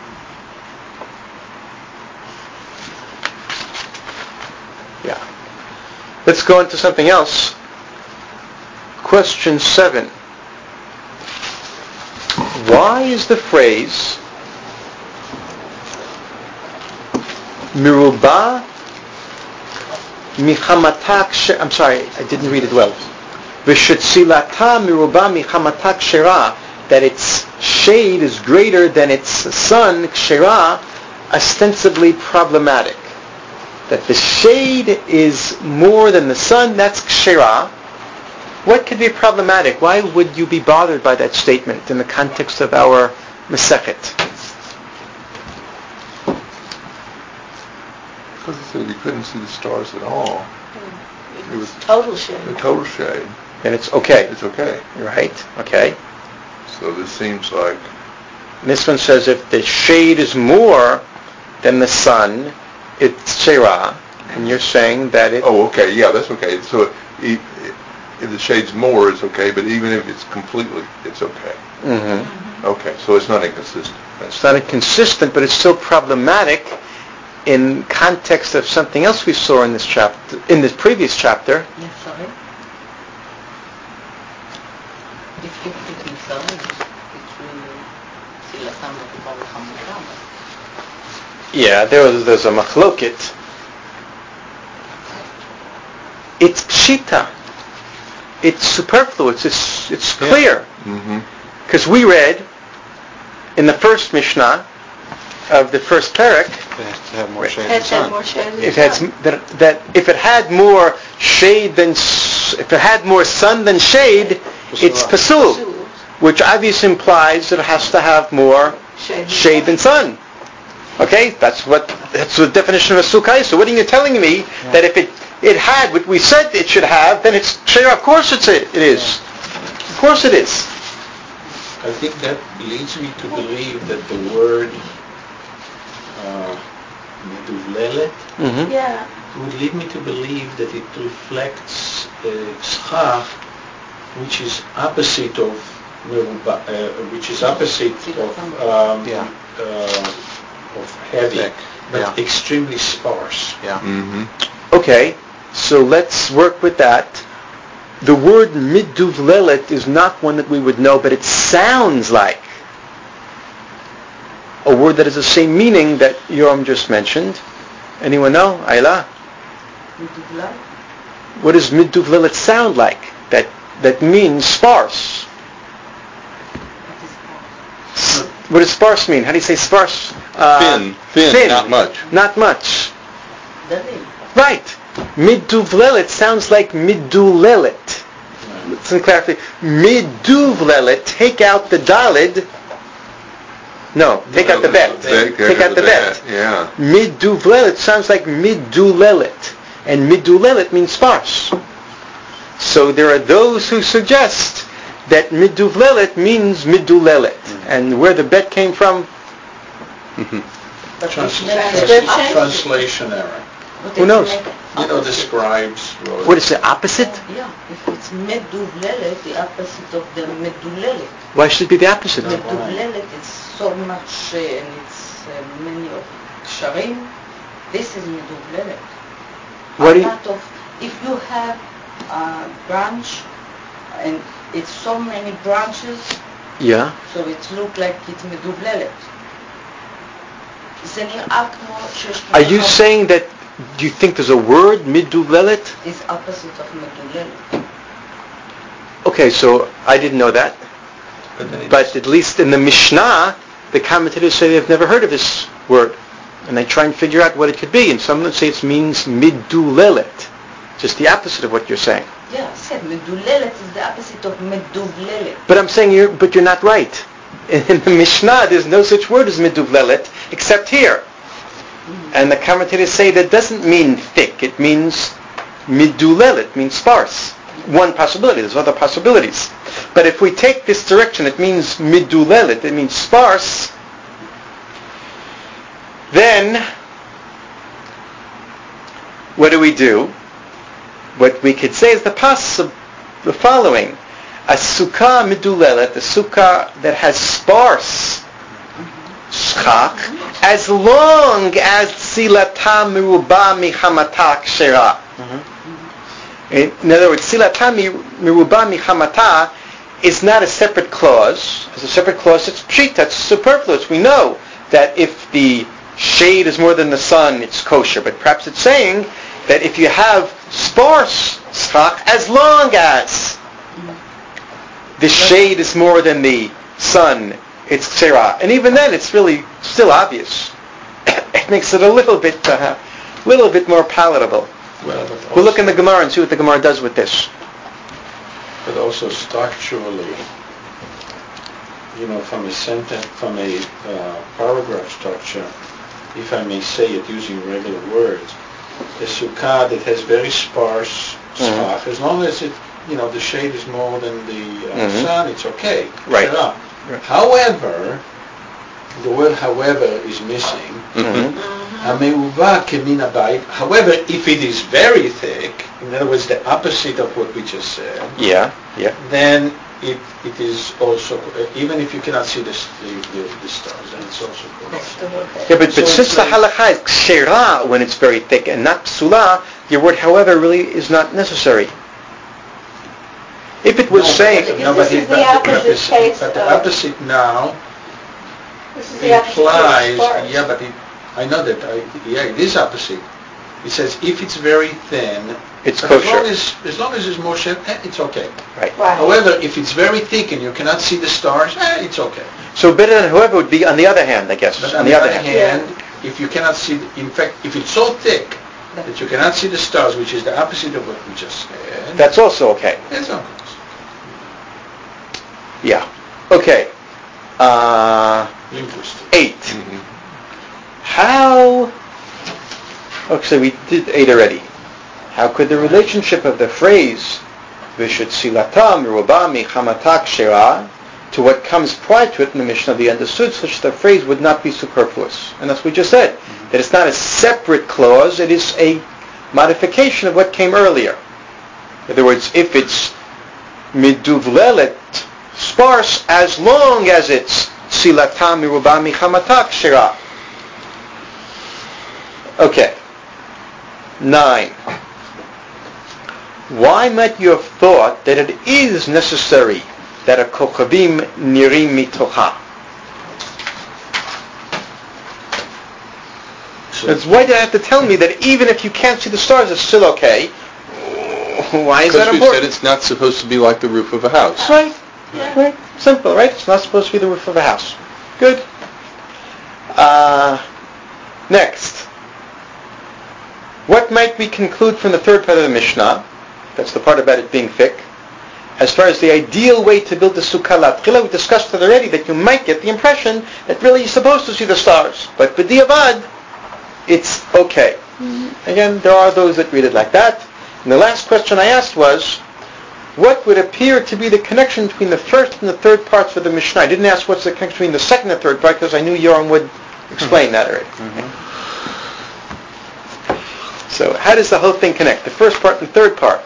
Yeah. Let's go into something else. Question seven. Why is the phrase Miruba Michamatak, I'm sorry, I didn't read it well. V'shetzilata miruba michamata kshera, that its shade is greater than its sun, kshera, ostensibly problematic. That the shade is more than the sun, that's kshera. What could be problematic? Why would you be bothered by that statement in the context of our Masechet? Because it said you couldn't see the stars at all. It was Total shade. the total shade. Then it's okay. It's okay. Right? Okay. So this seems like... This one says if the shade is more than the sun, it's Shera. And you're saying that it... Oh, okay. Yeah, that's okay. So if, if the shade's more, it's okay. But even if it's completely, it's okay. Mm-hmm. Okay. So it's not inconsistent. That's It's not inconsistent, but it's still problematic in context of something else we saw in this chapter, in this previous chapter. Yes, sorry. If you put in שרים, תפילתם בטובה וחמותם. Yeah, there was, there's a machloket. It's pshita. It's superfluous. It's, it's clear. Because Mm-hmm. we read in the first Mishnah of the first parak, It has to have more shade Has than had sun. more shade than it had sun. that, that if it had more shade than s- if it had more sun than shade, it's pasul, Pasul. which obviously implies that it has to have more Shade than shade than sun. Okay, that's what that's the definition of a sukkah. So what are you telling me that if it it had what we said it should have, then it's shade? Of course it's it, it is. Of course it is. I think that leads me to believe that the word uh, meduvlelet Mm-hmm. Yeah. would lead me to believe that it reflects uh, schach, which is opposite of meruba, uh, which is opposite of um, Yeah. uh, of heavy, Thick, but yeah. extremely sparse. Yeah. Mm-hmm. Okay, so let's work with that. The word miduvlelet is not one that we would know, but it sounds like a word that has the same meaning that Yoram just mentioned. Anyone know? Ayla? מדובלל? What does miduvlelet sound like? That that means sparse. S- What does sparse mean? How do you say sparse? Uh, Thin, thin, not much. Not much. דלים. Right. Miduvlelet sounds like midulelet. Listen carefully. Miduvlelet, take out the dalid. No, take out the bet. Take, Take out the bet. Yeah. Miduvlelet sounds like midulelet. And midulelet means sparse. So there are those who suggest that miduvlelet means midulelet. And where the bet came from, But Trans- which makes trans- it Transcription? opposite. translation error. But Who it knows? make it You know, the opposite. scribes wrote. what is the opposite? Yeah, if it's meduvlelet, the opposite of the medulelet. Why should it be the opposite? Meduvlelet, it's so much, uh, and it's uh, many of ksharim. This is meduvlelet. What A do you- lot of, if you have a branch, and it's so many branches, Yeah. so it look like it's מדובללת. זה נראה כמו שיש... Are you saying that, do you think there's a word, miduvlelet? Is opposite of מדובללת. Okay, so I didn't know that. But then it But is- at least in the Mishnah, the commentators say they've never heard of this word. And they try and figure out what it could be. And some of them say it means midulelet. Just the opposite of what you're saying. Yeah, I said מדוללת is the opposite of מדובללת. But I'm saying you're, but you're not right. In the Mishnah, there's no such word as miduvlelet, except here. And the commentators say that doesn't mean thick. It means midulelet, means sparse. One possibility. There's other possibilities. But if we take this direction, it means midulelet, it means sparse. Then, what do we do? What we could say is the pas of the following. A sukkah midulelet, a sukkah that has sparse schach, as long as tzilatam meruba michamata kshera. In other words, tzilatam meruba michamata is not a separate clause. As a separate clause, it's pshita, it's superfluous. We know that if the shade is more than the sun, it's kosher. But perhaps it's saying that if you have sparse schach, as long as the shade is more than the sun, it's kshera. And even then, it's really still obvious. It makes it a little bit, uh, little bit more palatable. Well, but We'll look in the also- Gemara and see what the Gemara does with this. But also structurally, you know, from a sentence, from a uh, paragraph structure, if I may say it using regular words, a sukkah that has very sparse schach, Mhm. as long as it, you know, the shade is more than the uh, Mhm. sun, it's okay. Right. Shera. Right. However, the word however is missing. Mm-hmm. המעובה כמין הבית, however, if it is very thick, in other words, the opposite of what we just said, Yeah, yeah. then it it is also, uh, even if you cannot see the, the, the, the stars, then it's also correct. Yeah, but, So but it's since the like- halakha is kshera when it's very thick and not psula, your word however really is not necessary. If it was No, saying, No, This but is it- the but opposite case But the of- opposite now This is the opposite implies, case sparse. yeah, but it, I know that, I, yeah, it is opposite. It says if it's very thin, it's but as kosher. long as, as long as it's Moshe, eh, it's okay. Right. Right. However, if it's very thick and you cannot see the stars, eh, it's okay. So better than whoever would be on the other hand, I guess. But on the other hand. hand, if you cannot see, the, in fact, if it's so thick that you cannot see the stars, which is the opposite of what we just said, That's also okay. it's okay. Yeah. Okay. Uh, Linguistic. eight. How... Okay, so we did eight already. How could the relationship of the phrase Vishet Silatam Rubami Chamatak Shera to what comes prior to it in the Mishnah be understood such that the phrase would not be superfluous? And that's what we just said. Mm-hmm. That it's not a separate clause, it is a modification of what came earlier. In other words, if it's miduvlelet, sparse, as long as it's Silatam Rubami Chamatak Shera. Okay. Nine. Why might you have thought that it is necessary that a kochavim nirim mitocha? That's why did I have to tell me that even if you can't see the stars, it's still okay? Why is that Because we important? said it's not supposed to be like the roof of a house. Right. Yeah. Right. Simple, right? It's not supposed to be the roof of a house. Good. Uh, next. What might we conclude from the third part of the Mishnah? That's the part about it being thick. As far as the ideal way to build the sukkah latchila, we discussed it already, that you might get the impression that really you're supposed to see the stars. But b'diavad, it's okay. Mm-hmm. Again, there are those that read it like that. And the last question I asked was, what would appear to be the connection between the first and the third parts of the Mishnah? I didn't ask what's the connection between the second and third part because I knew Yoram would explain mm-hmm. that already. Mm-hmm. So how does the whole thing connect? The first part and third part.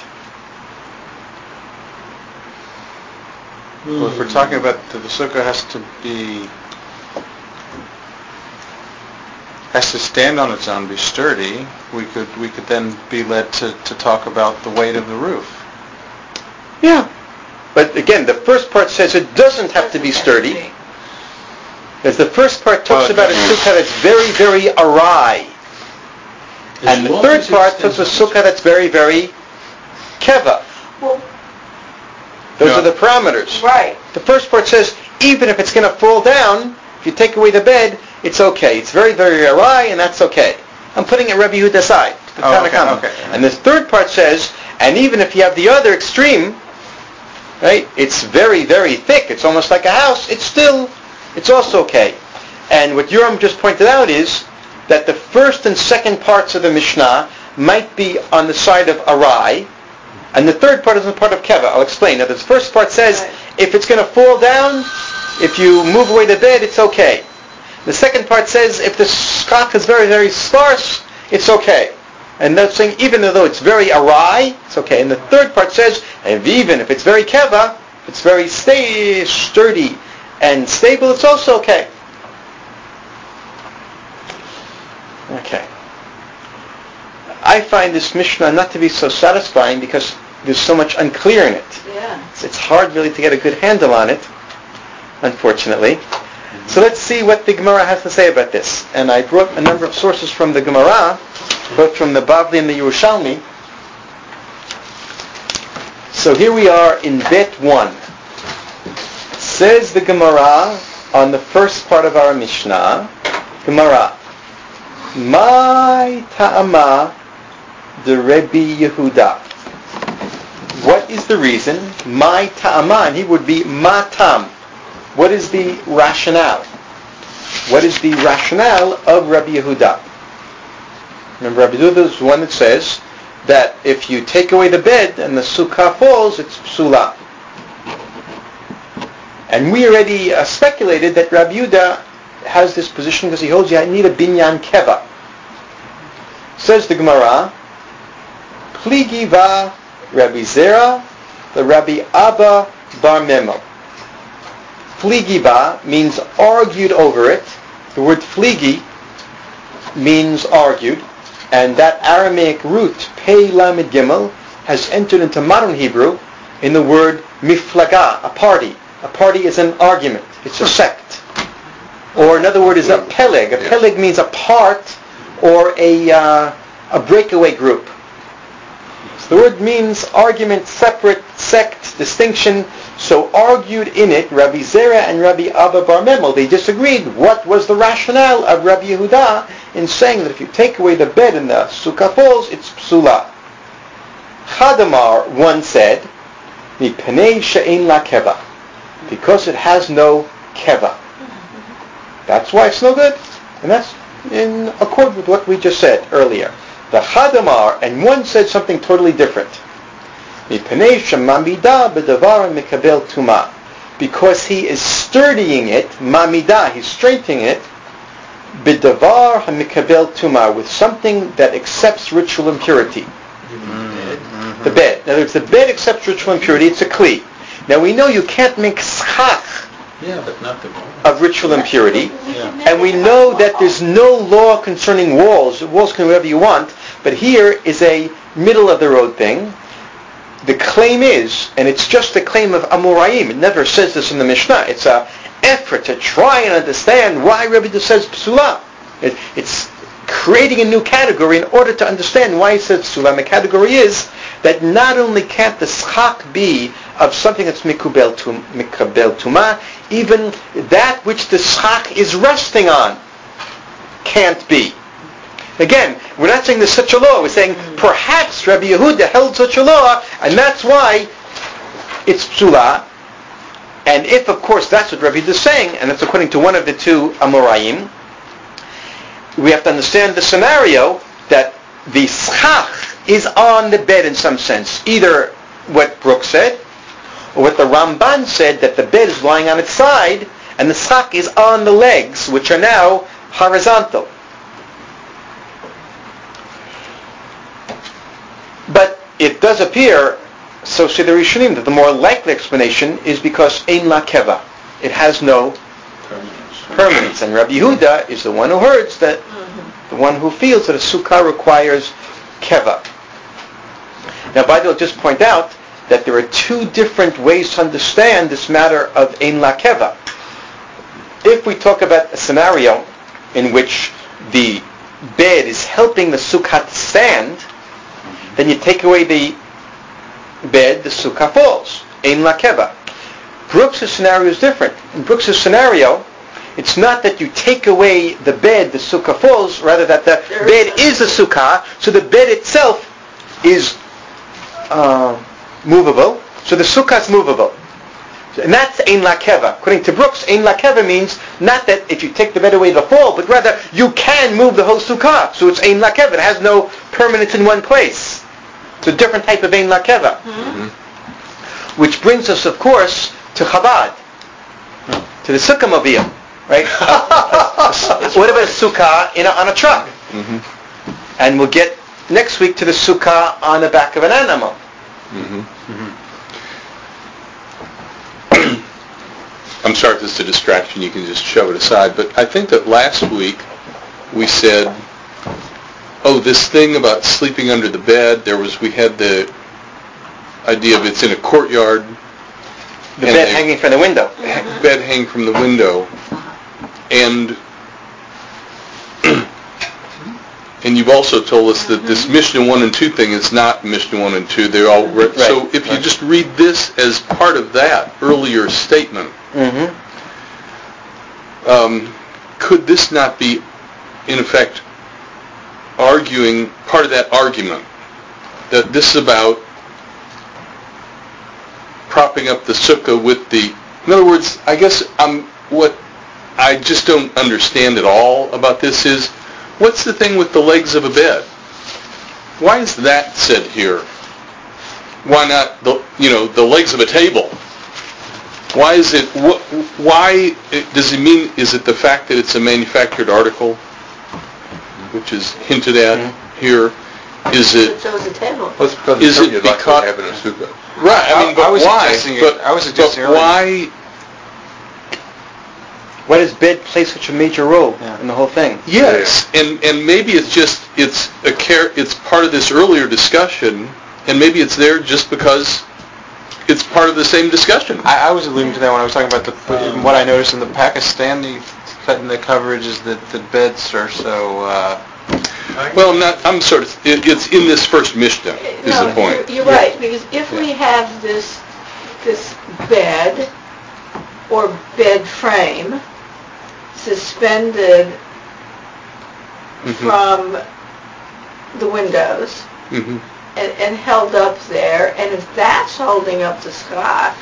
Well, if we're talking about the, the sukkah has to be, has to stand on its own, be sturdy, we could we could then be led to, to talk about the weight of the roof. Yeah. But again, the first part says it doesn't have to be sturdy. As the first part talks Oh, about a sukkah that's very, very awry. And the third part talks about a sukkah that's very, very keva. Well, Those Yeah. are the parameters. right. The first part says, even if it's going to fall down, if you take away the bed, it's okay. It's very, very awry, and that's okay. I'm putting it Rabbi Yehuda aside. The Oh, okay, Tanakh. okay. And this third part says, and even if you have the other extreme, right, it's very, very thick. It's almost like a house. It's still, it's also okay. And what Yoram just pointed out is that the first and second parts of the Mishnah might be on the side of Arai, and the third part is on the part of Keva. I'll explain. Now, this first part says, Right. if it's going to fall down, if you move away the bed, it's okay. The second part says, if the skach is very, very sparse, it's okay. And that's saying, even though it's very awry, it's okay. And the third part says, and even if it's very Keva, it's very stay, sturdy and stable, it's also okay. Okay. I find this Mishnah not to be so satisfying because there's so much unclear in it. Yeah. It's, it's hard really to get a good handle on it, unfortunately. Mm-hmm. So let's see what the Gemara has to say about this. And I brought a number of sources from the Gemara, both from the Bavli and the Yerushalmi. So here we are in Bet one. Says the Gemara on the first part of our Mishnah, Gemara, My ta'ama the Rebbe Yehuda. What is the reason? My ta'ama, and he would be matam. What is the rationale? What is the rationale of Rabbi Yehuda? Remember, Rabbi Yehuda is the one that says that if you take away the bed and the sukkah falls, it's psula. And we already uh, speculated that Rabbi Yehuda has this position because he holds you need a binyan keva. Says the Gemara, Pligi va Rabbi Zera, the Rabbi Abba bar Memo. Pligi va means argued over it. The word fligi means argued, and that Aramaic root pei lamed gimel has entered into modern Hebrew, in the word miflaga, a party. A party is an argument. It's a sect. Or another word is a peleg. A peleg means a part or a uh, a breakaway group. So the word means argument, separate, sect, distinction. So argued in it, Rabbi Zera and Rabbi Abba Bar Memel, they disagreed. What was the rationale of Rabbi Yehuda in saying that if you take away the bed in the Sukkah falls, it's psula? Chadamar, one said, Mipenei she'ein la keva, because it has no keva. That's why it's no good. And that's in accord with what we just said earlier. The Chadamar, and one said something totally different. Mipenei shemamida b'davar mikabel tuma, because he is sturdying it, mamida, he's strengthening it, b'davar hamikabel tuma, with something that accepts ritual impurity. Mm-hmm. The bed. In other words, the bed accepts ritual impurity. It's a kli. Now we know you can't make schach Yeah, but not the wall. of ritual impurity, Yeah. and we know that there's no law concerning walls. Walls can do whatever you want, but here is a middle of the road thing. The claim is, and it's just the claim of Amoraim. It never says this in the Mishnah. It's a effort to try and understand why Rebbe says psula. It, it's creating a new category in order to understand why he says psula. And the category is that not only can't the schach be of something that's mikubel tum, mikabel tuma, even that which the schach is resting on can't be. Again, we're not saying there's such a law. We're saying perhaps Rabbi Yehuda held such a law, and that's why it's psula. And if, of course, that's what Rabbi Yehuda is saying, and that's according to one of the two Amoraim, we have to understand the scenario that the schach is on the bed in some sense. Either what Brooks said, or what the Ramban said, that the bed is lying on its side, and the schach is on the legs, which are now horizontal. But it does appear, so say the Rishonim, that the more likely explanation is because ein la keva. It has no Permanence. permanence. And Rabbi Yehuda is the one who hears that, the one who feels that a sukkah requires keva. Now, by the way, I'll just point out that there are two different ways to understand this matter of ein la keva. If we talk about a scenario in which the bed is helping the sukkah to stand, then you take away the bed, the sukkah falls. Ein la keva. Brooks' scenario is different. In Brooks' scenario, it's not that you take away the bed, the sukkah falls, rather that the there bed is a sukkah, so the bed itself is uh, movable, so the sukkah is movable. And that's ein la keva. According to Brooks, ein la keva means not that if you take the bed away, it'll fall, but rather you can move the whole sukkah. So it's ein la keva. It has no permanence in one place. It's a different type of ein la keva. Mm-hmm. Which brings us, of course, to Chabad, to the sukkah mobile, right? uh, uh, what about a sukkah in a, on a truck? Mm-hmm. And we'll get next week to the sukkah on the back of an animal. Mm-hmm. Mm-hmm. I'm sorry if this is a distraction, you can just shove it aside, but I think that last week we said, oh, this thing about sleeping under the bed, there was, we had the idea of it's in a courtyard. The bed they, hanging from the window. Bed hanging from the window. And and you've also told us that this Mishnah one and two thing is not Mishnah one and two. They're all re- right. So if you right. just read this as part of that earlier statement, mm-hmm. um, could this not be, in effect, arguing part of that argument that this is about propping up the sukkah with the, in other words, I guess I'm, what I just don't understand at all about this is, what's the thing with the legs of a bed? Why is that said here? Why not the, you know, the legs of a table? Why is it, what, why, it, does it mean, is it the fact that it's a manufactured article, which is hinted at mm-hmm. here? Is it, so is a table. Well, it's because is it you'd because, like to have it in a sukkah. Right, I mean, but I was why? Suggesting but, it, I was suggesting but why? Why does bed play such a major role yeah. in the whole thing? Yes, yeah. and and maybe it's just it's a care. It's part of this earlier discussion, and maybe it's there just because it's part of the same discussion. I, I was alluding to that when I was talking about the what I noticed in the Pakistani cut in the coverage is that the beds are so. Uh, Well, I'm not. I'm sort of. It, it's in this first Mishnah. Is No, the point? You're, you're right, because if we have this this bed or bed frame suspended Mhm. from the windows Mm-hmm. and, and held up there, and if that's holding up the schach,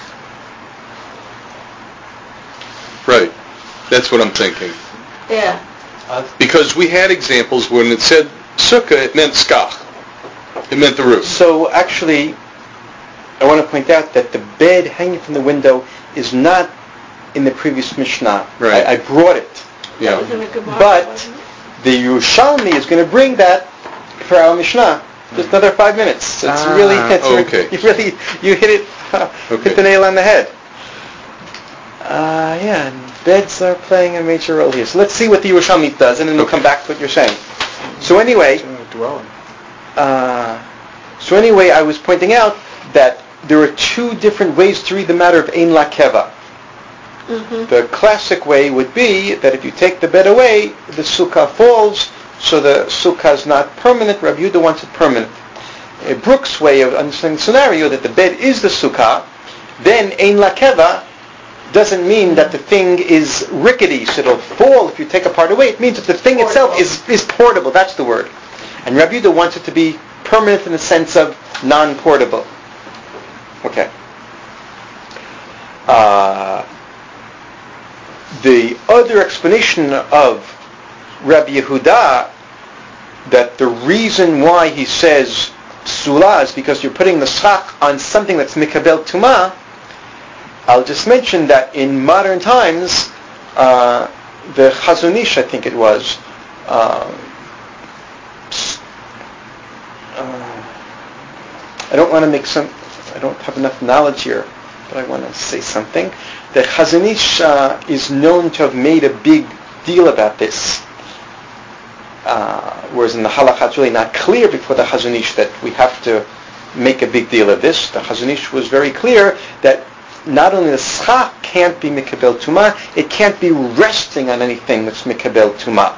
Right. That's what I'm thinking. yeah. Because we had examples when it said sukkah, it meant skach. It meant the roof. So actually, I want to point out that the bed hanging from the window is not in the previous Mishnah. Right. I, I brought it. That Yeah. was in the Gemara, But wasn't it? the Yerushalmi is going to bring that for our Mishnah. Just another five minutes. So it's Ah, really, it's okay. you really, you hit it, uh, Okay. hit the nail on the head. Uh, yeah, and beds are playing a major role here. So let's see what the Yerushalmi does, and then we'll Okay. come back to what you're saying. So anyway, dwelling. uh, so anyway, I was pointing out that there are two different ways to read the matter of Ein Lakeva. Mm-hmm. The classic way would be that if you take the bed away, the sukkah falls, so the sukkah is not permanent. Rabbi Yehuda wants it permanent. A Brooks way of understanding the scenario that the bed is the sukkah, then Ein Lakeva doesn't mean that the thing is rickety, so it'll fall if you take a part away. It means that the thing Portable. itself is, is portable. That's the word. And Rabbi Yehuda wants it to be permanent in the sense of non-portable. Okay. Uh, the other explanation of Rabbi Yehuda, that the reason why he says Sula is because you're putting the schach on something that's mikabel tumah. I'll just mention that in modern times, uh, the Chazon Ish, I think it was, uh, uh, I don't want to make some, I don't have enough knowledge here, but I want to say something. The Chazon Ish uh, is known to have made a big deal about this. Uh, whereas in the halakha it's really not clear before the Chazon Ish that we have to make a big deal of this. The Chazon Ish was very clear that not only the schach can't be mikabel tumah, it can't be resting on anything that's mikabel tumah.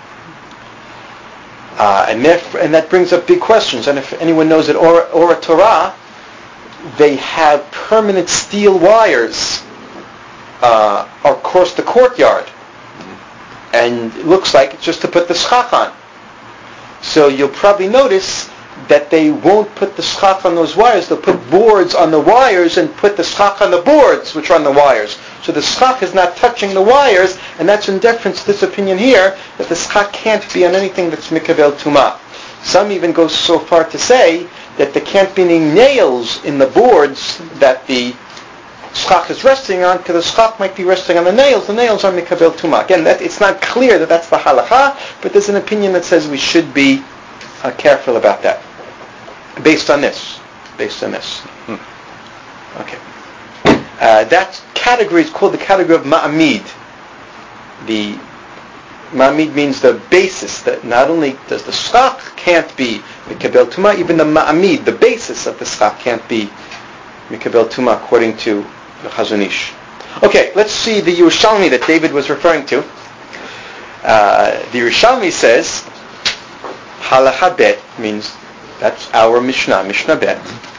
Uh, and, and that brings up big questions. And if anyone knows that Ora, Ora Torah, they have permanent steel wires uh, across the courtyard. And it looks like it's just to put the schach on. So you'll probably notice that they won't put the schach on those wires. They'll put boards on the wires and put the schach on the boards, which are on the wires. So the schach is not touching the wires, and that's in deference to this opinion here, that the schach can't be on anything that's mikabel tumah. Some even go so far to say that there can't be any nails in the boards that the schach is resting on, because the schach might be resting on the nails. The nails are mikabel tumah. Again, that, it's not clear that that's the halakha, but there's an opinion that says we should be uh, careful about that. Based on this. Based on this. Hmm. Okay. Uh, that category is called the category of ma'amid. The ma'amid means the basis, that not only does the schach can't be mikabel tumah, even the ma'amid, the basis of the schach can't be mikabel tumah according to the Chazon Ish. Okay, let's see the Yerushalmi that David was referring to. Uh, the Yerushalmi says, Halacha bet means that's our Mishnah, Mishnah bet.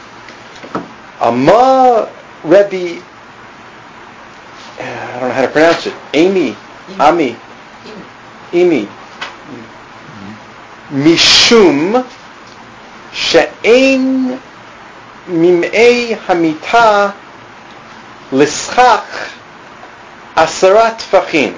Amar Rebbe, I don't know how to pronounce it. Amy, Ami, Imi, Mishum she'ein mim'ei hamita l'schach asarat tfachim.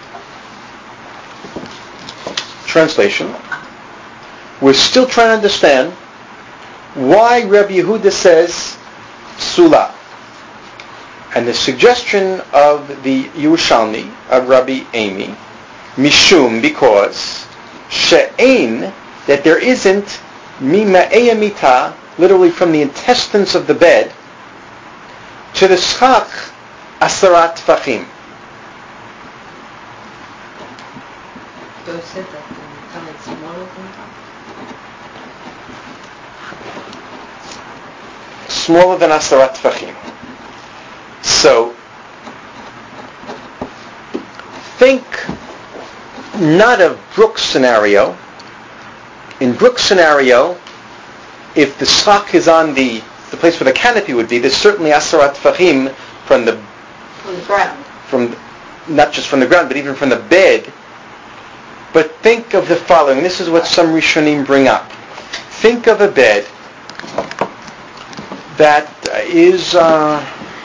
Translation. We're still trying to understand why Rabbi Yehuda says Sula. And the suggestion of the Yerushalmi, of Rabbi Amy, Mishum, because, She'ein, that there isn't, Mima'ei amita, literally from the intestines of the bed, to the schach, Asarat Tfachim. So it said that the tongue is smaller than that? Smaller than Asarat Tfachim. So, think not of Brooks' scenario. In Brooks' scenario, if the schach is on the, the place where the canopy would be, there's certainly asarat tefachim from the From the ground. from the, not just from the ground, but even from the bed. But think of the following. This is what some Rishonim bring up. Think of a bed that is, uh,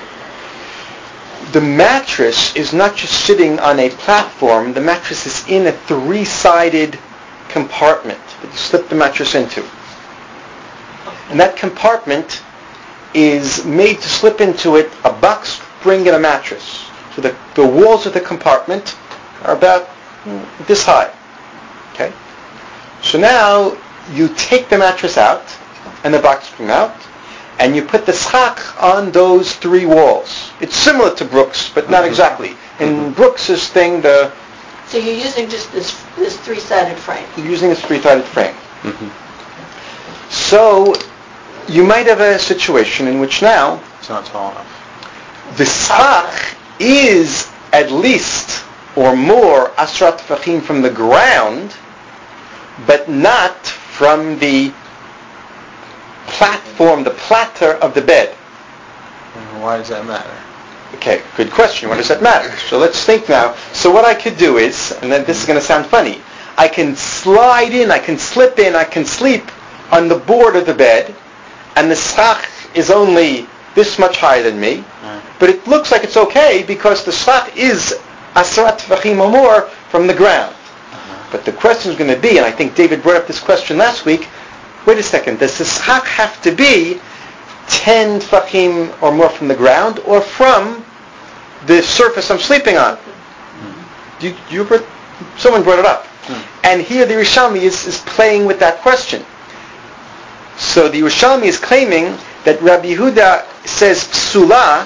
the mattress is not just sitting on a platform. The mattress is in a three-sided compartment that you slip the mattress into. And that compartment is made to slip into it a box spring and a mattress. So the, the walls of the compartment are about this high. Okay? So now you take the mattress out and the box spring out, and you put the schach on those three walls. It's similar to Brooks, but not exactly. In Brooks's thing, the So you're using just this this three-sided frame. you're using this three-sided frame. Mhm. So you might have a situation in which now It's not tall enough. the schach is at least or more asrat tefachim from the ground, but not from the platform, the platter of the bed. And why does that matter? Okay, good question. What does that matter? So let's think now. So what I could do is, and then this is going to sound funny, I can slide in, I can slip in, I can sleep on the board of the bed, and the schach is only this much higher than me, but it looks like it's okay because the schach is asarat tefachim or more from the ground. But the question is going to be, and I think David brought up this question last week, wait a second, does the schach have to be ten tefachim or more from the ground or from the surface I'm sleeping on? You, you brought, someone brought it up. And here the Yerushalmi is, is playing with that question. So the Yerushalmi is claiming that Rabbi Yehuda says psula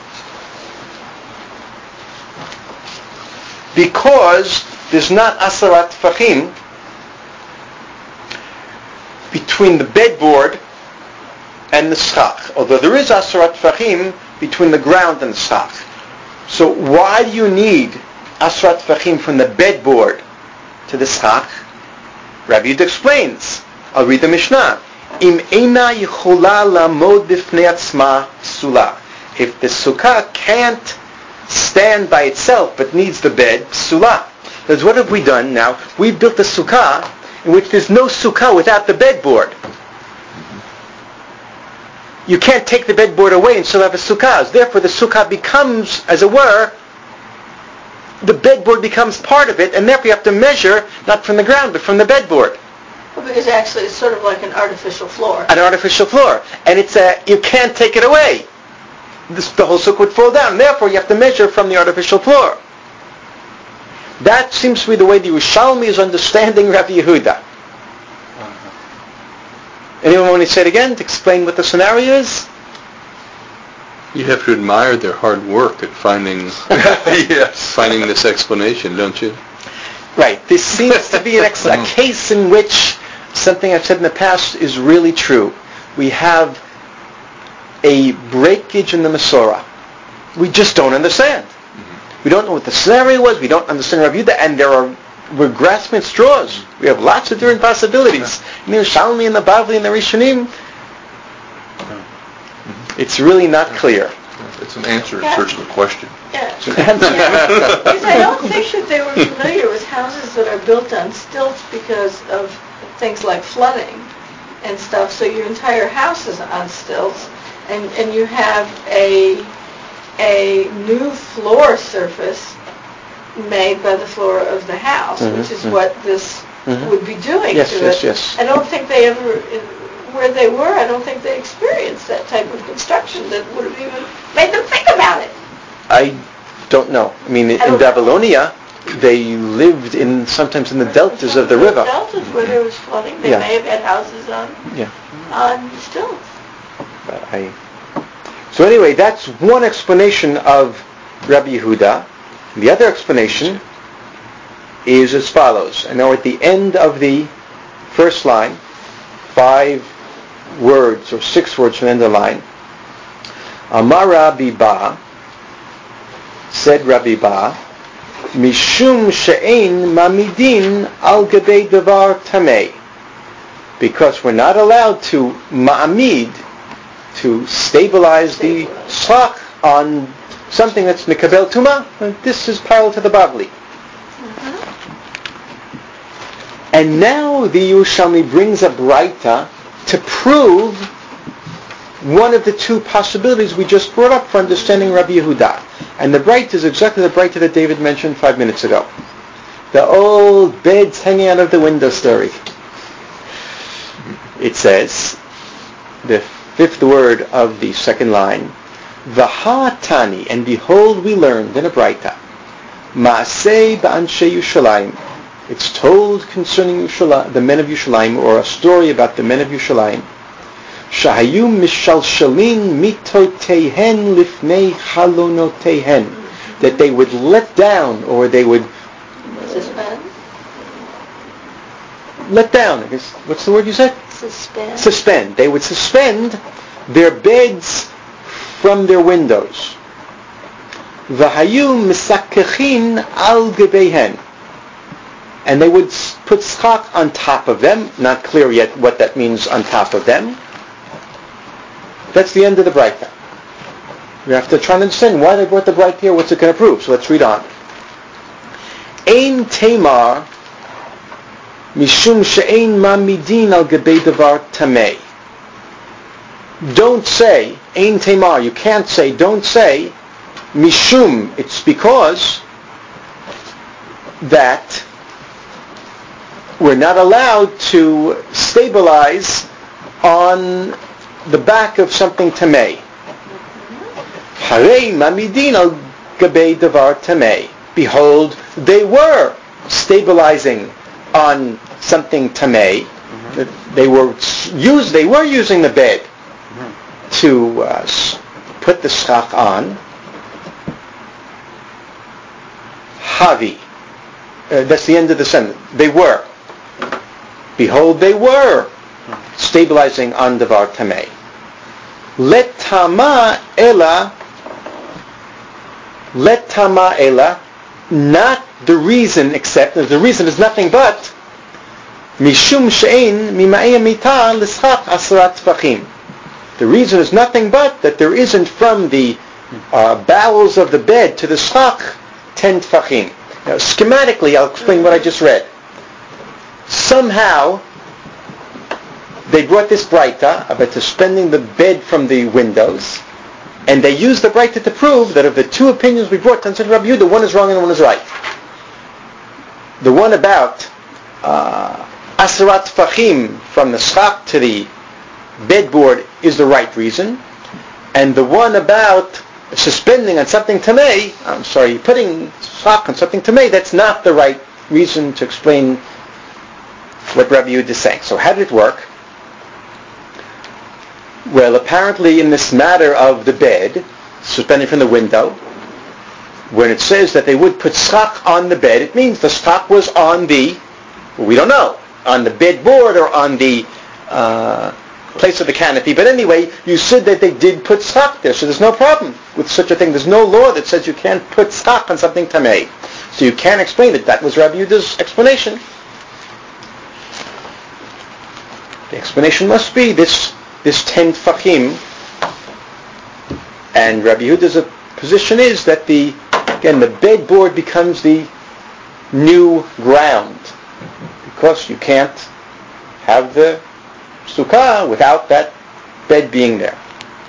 because there's not asarat tefachim between the bedboard and the schach, although there is asarat tefachim between the ground and the schach. So why do you need asarat tefachim from the bedboard to the schach? Rabbi Yehuda explains. I'll read the Mishnah. Im eina yichola lamod b'fnei atzma psula. If the sukkah can't stand by itself but needs the bed, psula. Because what have we done now? We've built a sukkah in which there's no sukkah without the bedboard. You can't take the bedboard away and still have a sukkah. Therefore the sukkah becomes, as it were, the bedboard becomes part of it, and therefore you have to measure not from the ground but from the bedboard. Well, because actually it's sort of like an artificial floor. An artificial floor. And it's a, you can't take it away. This, the whole sukkah would fall down. Therefore you have to measure from the artificial floor. That seems to be the way the Yerushalmi is understanding Rabbi Yehuda. Anyone want to say it again to explain what the scenario is? You have to admire their hard work at finding Yes. finding this explanation, don't you? Right. This seems to be an ex- a case in which something I've said in the past is really true. We have a breakage in the Masorah. We just don't understand. Mm-hmm. We don't know what the scenario was. We don't understand Rabbi Yehuda, and there are we're grasping at straws. We have lots of different possibilities. In the Yerushalmi and the Bavli and the Rishonim, it's really not clear. It's an answer in search of a question. Yeah. Yeah. Because I don't think that they were familiar with houses that are built on stilts because of things like flooding and stuff. So your entire house is on stilts, and, and you have a a new floor surface made by the floor of the house, Mm-hmm, which is mm-hmm. what this Mm-hmm. would be doing Yes, to yes, it. yes. I don't think they ever, where they were, I don't think they experienced that type of construction that would have even made them think about it. I don't know. I mean, in I don't Babylonia, they lived in sometimes in the deltas of the river. Deltas where there was flooding, they Yeah. may have had houses on Yeah. on stilts. But I. So anyway, that's one explanation of Rabbi Yehuda. The other explanation is as follows. And now at the end of the first line, five words or six words from the end of the line, Amar Rabbi Ba, said Rabbi Ba, Mishum she'ein mamidin al gabei davar tamei. Because we're not allowed to ma'amid, to stabilize the schach on something that's mikabel tuma. This is parallel to the Bavli. Mm-hmm. And now the Yerushalmi brings a braita to prove one of the two possibilities we just brought up for understanding Rabbi Yehuda. And the braita is exactly the braita that David mentioned five minutes ago. The old beds hanging out of the window story. It says, the fifth word of the second line, V'ha-tani, and behold we learned in a braita, Ma'aseh ba'anshe Yushalayim. It's told concerning Yushalayim, the men of Yushalayim, or a story about the men of Yushalayim. Shahayu mishalshalin mitotehen lifnei chalonotehen. That they would let down, or they would Suspend? let down. I guess, what's the word you said? Suspend. Suspend. They would suspend their beds from their windows. V'hayu misakechin al gebeihen. And they would put schach on top of them. Not clear yet what that means, on top of them. That's the end of the braita. We have to try and understand why they brought the braita here. What's it going to prove? So let's read on. Ein Tamar mishum she'ein mamidin al gebei davar tamei. Don't say ein Tamar. You can't say. Don't say mishum. It's because that we're not allowed to stabilize on the back of something tamei. Harei mamidin al gabei davar tamei. Behold, they were stabilizing on something tamei. Mm-hmm. They were use. They were using the bed mm-hmm. to uh, put the schach on. Havi. Uh, that's the end of the sentence. They were. Behold, they were stabilizing on davar tamei. Let tama ela. Let tama ela. Not the reason, except the reason is nothing but mishum she'ein mima'ei amita l'schach asrat tefachim. The reason is nothing but that there isn't from the uh, bowels of the bed to the schach ten tefachim. Now, schematically, I'll explain what I just read. Somehow, they brought this braita about suspending the bed from the windows, and they used the braita to prove that of the two opinions we brought concerning Rabbi Yehuda, one is wrong and one is right. The one about uh, Asarat Tefachim from the schach to the bedboard is the right reason, and the one about suspending on something tamei, I'm sorry, putting schach on something tamei, that's not the right reason to explain what Rabbi Yehuda is saying. So how did it work? Well, apparently in this matter of the bed, suspended from the window, when it says that they would put schach on the bed, it means the schach was on the, well, we don't know, on the bedboard or on the uh, place of the canopy. But anyway, you said that they did put schach there, so there's no problem with such a thing. There's no law that says you can't put schach on something tamei. So you can't explain it. That was Rabbi Yehuda's explanation. The explanation must be this this ten tefachim, and Rabbi Yehuda's position is that the again the bedboard becomes the new ground, because you can't have the sukkah without that bed being there.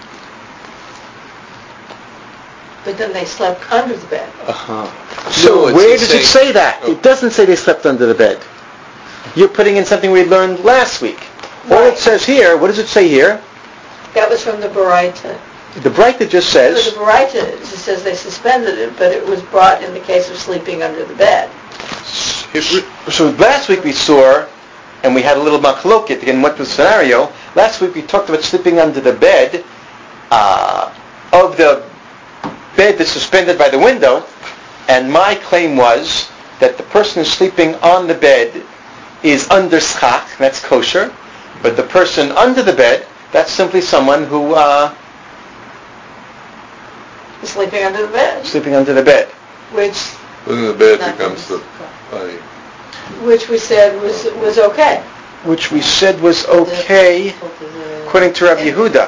But then they slept under the bed. Uh-huh. So No, where it's does saying- it say that? Oh. It doesn't say they slept under the bed. You're putting in something we learned last week. All Right. it says here, what does it say here? That was from the Baraita. The Braita just So says, the Baraita just says they suspended it, but it was brought in the case of sleeping under the bed. so last week we saw, and we had a little machloket, again, what was the scenario? Last week we talked about sleeping under the bed, uh, of the bed that's suspended by the window, and my claim was that the person who's sleeping on the bed is under schach, that's kosher, but the person under the bed, that's simply someone who uh, Sleeping under the bed, sleeping under the bed. which Then the bed That becomes was- the body. which we said was was okay. Which we said was okay according to Rabbi Yehuda.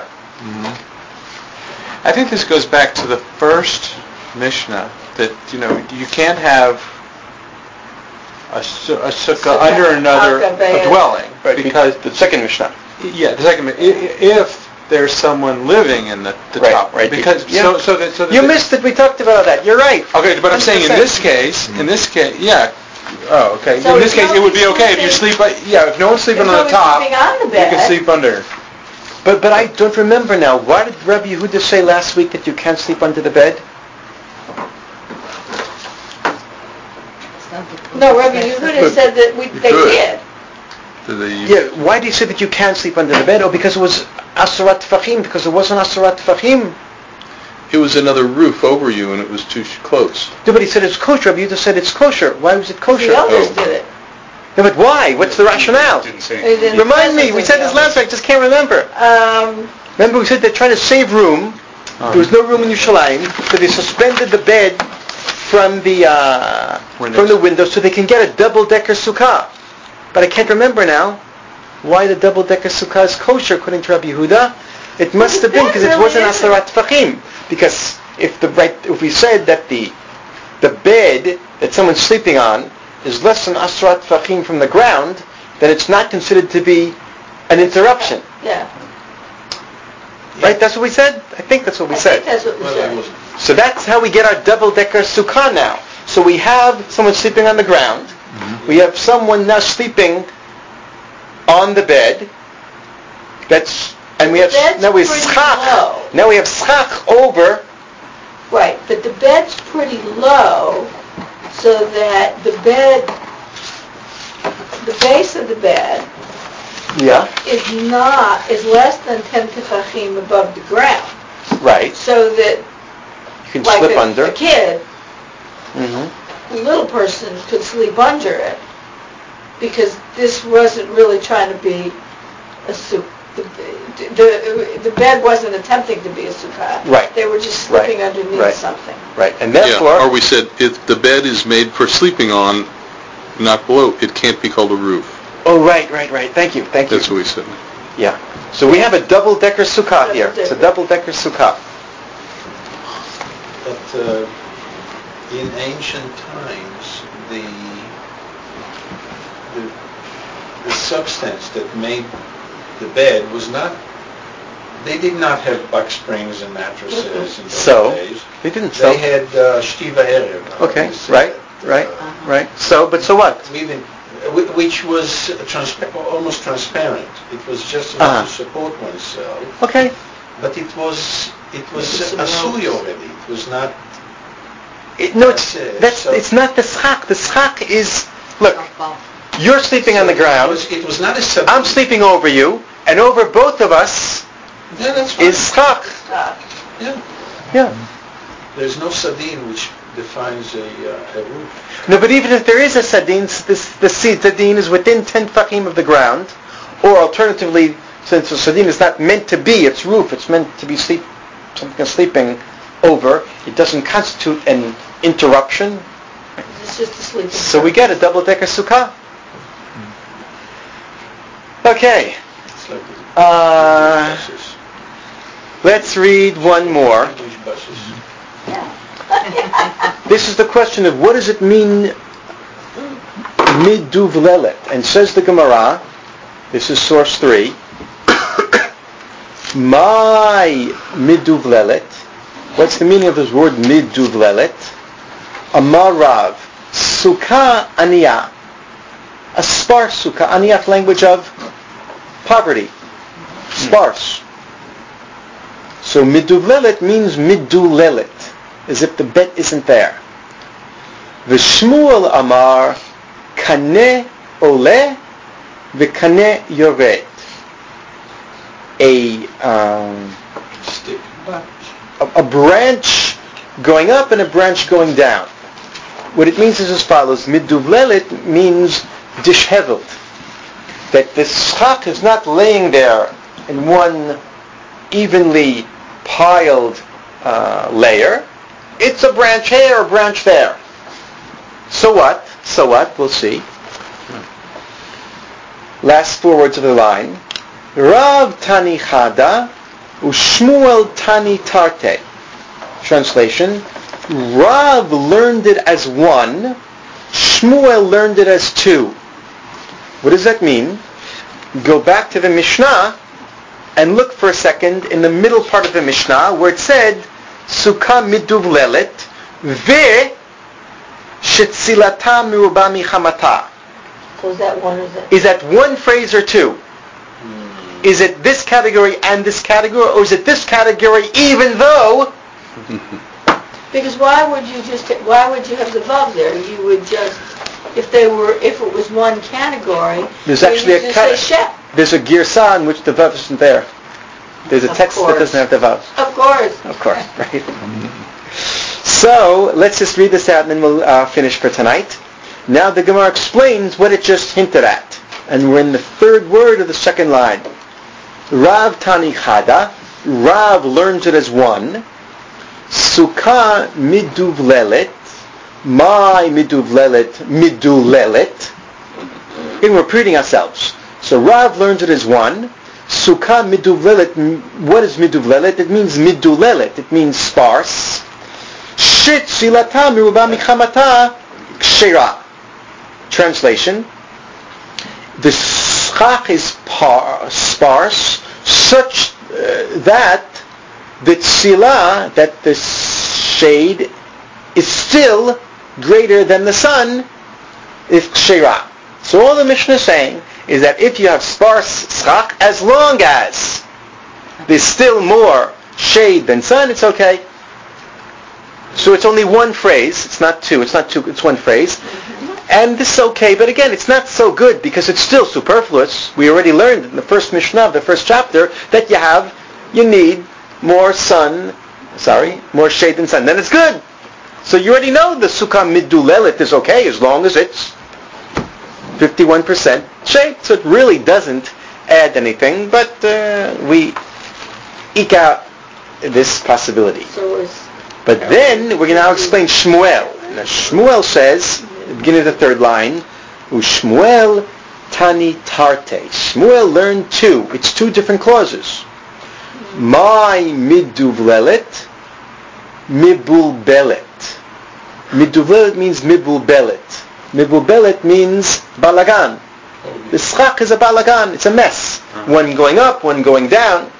I think this goes back to the first Mishnah that, you know, you can't have a, su- a sukkah Sukkah, under another Akabeh. a dwelling Right, because the second Mishnah. yeah, the second mi- i- if there's someone living in the, the Right, top right, because yeah. so so that so that You the- missed it. We talked about that. You're right. Okay, but I'm saying in one hundred this percent. case, in this case, yeah. Oh, okay. So in this if case, it would be nobody's okay if you sleeping- sleep. Yeah, if no one's sleeping If on the nobody's top, sleeping on the you bed. can sleep under. But but I don't remember now. Why did Rabbi Yehuda say last week that you can't sleep under the bed? No, Rabbi Yehuda said that we, they could. did. Do they use- Yeah. Why did he say that you can't sleep under the bed? Oh, because it was Asurat Tfachim. Because it wasn't Asurat Tfachim. It was another roof over you, and it was too sh- close. No, but he said it's kosher. Rabbi Yehuda said it's kosher. Why was it kosher? The elders Oh. did it. No, but why? What's the rationale? Didn't say They anything. didn't Remind me. We specify said the this last week. I just can't remember. Um, Remember we said they're trying to save room. There was no room in Yerushalayim, so they suspended the bed from the uh, Windows. from the window so they can get a double-decker sukkah. But I can't remember now why the double-decker sukkah is kosher according to Rabbi Yehuda. It must have been because it really wasn't isn't. Asarat Tfachim. Because if the right, if we said that the the bed that someone's sleeping on is less than Asarat Tfachim from the ground, then it's not considered to be an interruption. yeah. Right? That's what we said? I think that's what we I said. think that's what we Well, I said. wasn't. So that's how we get our double-decker sukkah now. So we have someone sleeping on the ground. We have someone now sleeping on the bed. That's and we have Bed's now we have pretty schach. low. Now we have schach over. Right, but the bed's pretty low, so that the bed, the base of the bed Yeah. is not, is less than ten tefachim above the ground. Right. So that, You can like slip a, under. a kid, hmm a little person could sleep under it, because this wasn't really trying to be a sukkah. The, the, the bed wasn't attempting to be a sukkah. Right. They were just Right. sleeping underneath Right. something. Right. And Yeah, therefore, or we said if the bed is made for sleeping on, not below, it can't be called a roof. oh right, right, right. Thank you, thank you. That's what we said. Yeah. So we have a double-decker sukkah here. It's a double-decker sukkah. But uh, in ancient times, the, the the substance that made the bed was not. They did not have buck springs and mattresses in those So days. they didn't. So They had uh, shtiva erev. how okay, do you say right, that? right, Uh, right. So, but so what? Even, whi- which was transpa- almost transparent. It was just enough Uh-huh. to support oneself. Okay. But it was it was It's a a sui already. It was not. It, no, it's That's it. that's So- it's not the schach. The schach is look. You're sleeping on the It ground. was, it was not a sub. I'm sleeping over you, and over both of us Yeah, that's fine. is schach. Uh, Yeah. Yeah. There's no sadin which defines a, uh, a roof. No, but even if there is a sadin, this, the sadin is within ten tefachim of the ground, or alternatively, since the sadin is not meant to be its roof, it's meant to be sleep, something sleeping over. It doesn't constitute an interruption. It's just a sleeping. So we get a double-decker sukkah. Okay. It's like the Uh, buses. let's read one more. English buses. This is the question of what does it mean miduvlelet? And says the Gemara, this is source three, my miduvlelet. What's the meaning of this word miduvlelet? Amarav, sukkah aniyah, a sparse sukkah, aniyah, language of poverty, sparse. So miduvlelet means midulelet, as if the bet isn't there. V'shmuel amar kaneh ole v'kaneh yored. A, um, Stick. But a, a branch going up and a branch going down. What it means is as follows. Miduvlelet means disheveled. That the schach is not laying there in one evenly piled uh, layer. It's a branch here or a branch there. So what? So what? We'll see. Last four words of the line. Rav Tani Chada Ushmuel Tani Tarte. Translation. Rav learned it as one. Shmuel learned it as two. What does that mean? Go back to the Mishnah and look for a second in the middle part of the Mishnah where it said Sukkah miduvlelet ve shetzilata miruba michamata. So is that one or is that? Is that one phrase or two? Mm. Is it this category and this category, or is it this category even though? Because why would you just why would you have the vav there? You would just if they were if it was one category. There's actually a cat- there's a girsa in which the vav isn't there. There's a of text course. that doesn't have the vav. Of course. Of course, right? So let's just read this out and then we'll uh, finish for tonight. Now the Gemara explains what it just hinted at. And we're in the third word of the second line. Rav Tani Chada. Rav learns it as one. Sukkah miduvlelet. My miduvlelet midulelet. And we're repeating ourselves. So Rav learns it as one. Sukkah miduvlelet. What is miduvlelet? It means midulelet. It means sparse. Shit silata miruba michamata kshera. Translation. The schach is par, sparse, such uh, that the tzila, that the shade, is still greater than the sun, if kshera. So all the Mishnah is saying is that if you have sparse schach, as long as there's still more shade than sun, it's okay. So it's only one phrase. It's not two. It's not two. It's one phrase. And this is okay, but again, it's not so good because it's still superfluous. We already learned in the first Mishnah of the first chapter that you have, you need more sun, sorry, more shade than sun. Then it's good. So you already know the Sukkah Midulelet is okay as long as it's fifty-one percent shade. So it really doesn't add anything, but uh, we eke out this possibility. So is But then we're going to now explain Shmuel. Now Shmuel says, at the beginning of the third line, Ushmuel Tani Tarte. Shmuel learned two. It's two different clauses. My miduvlelet, mibulbelet. Miduvlelet means mibulbelet. Mibulbelet means balagan. The schach is a balagan. It's a mess. One going up, one going down.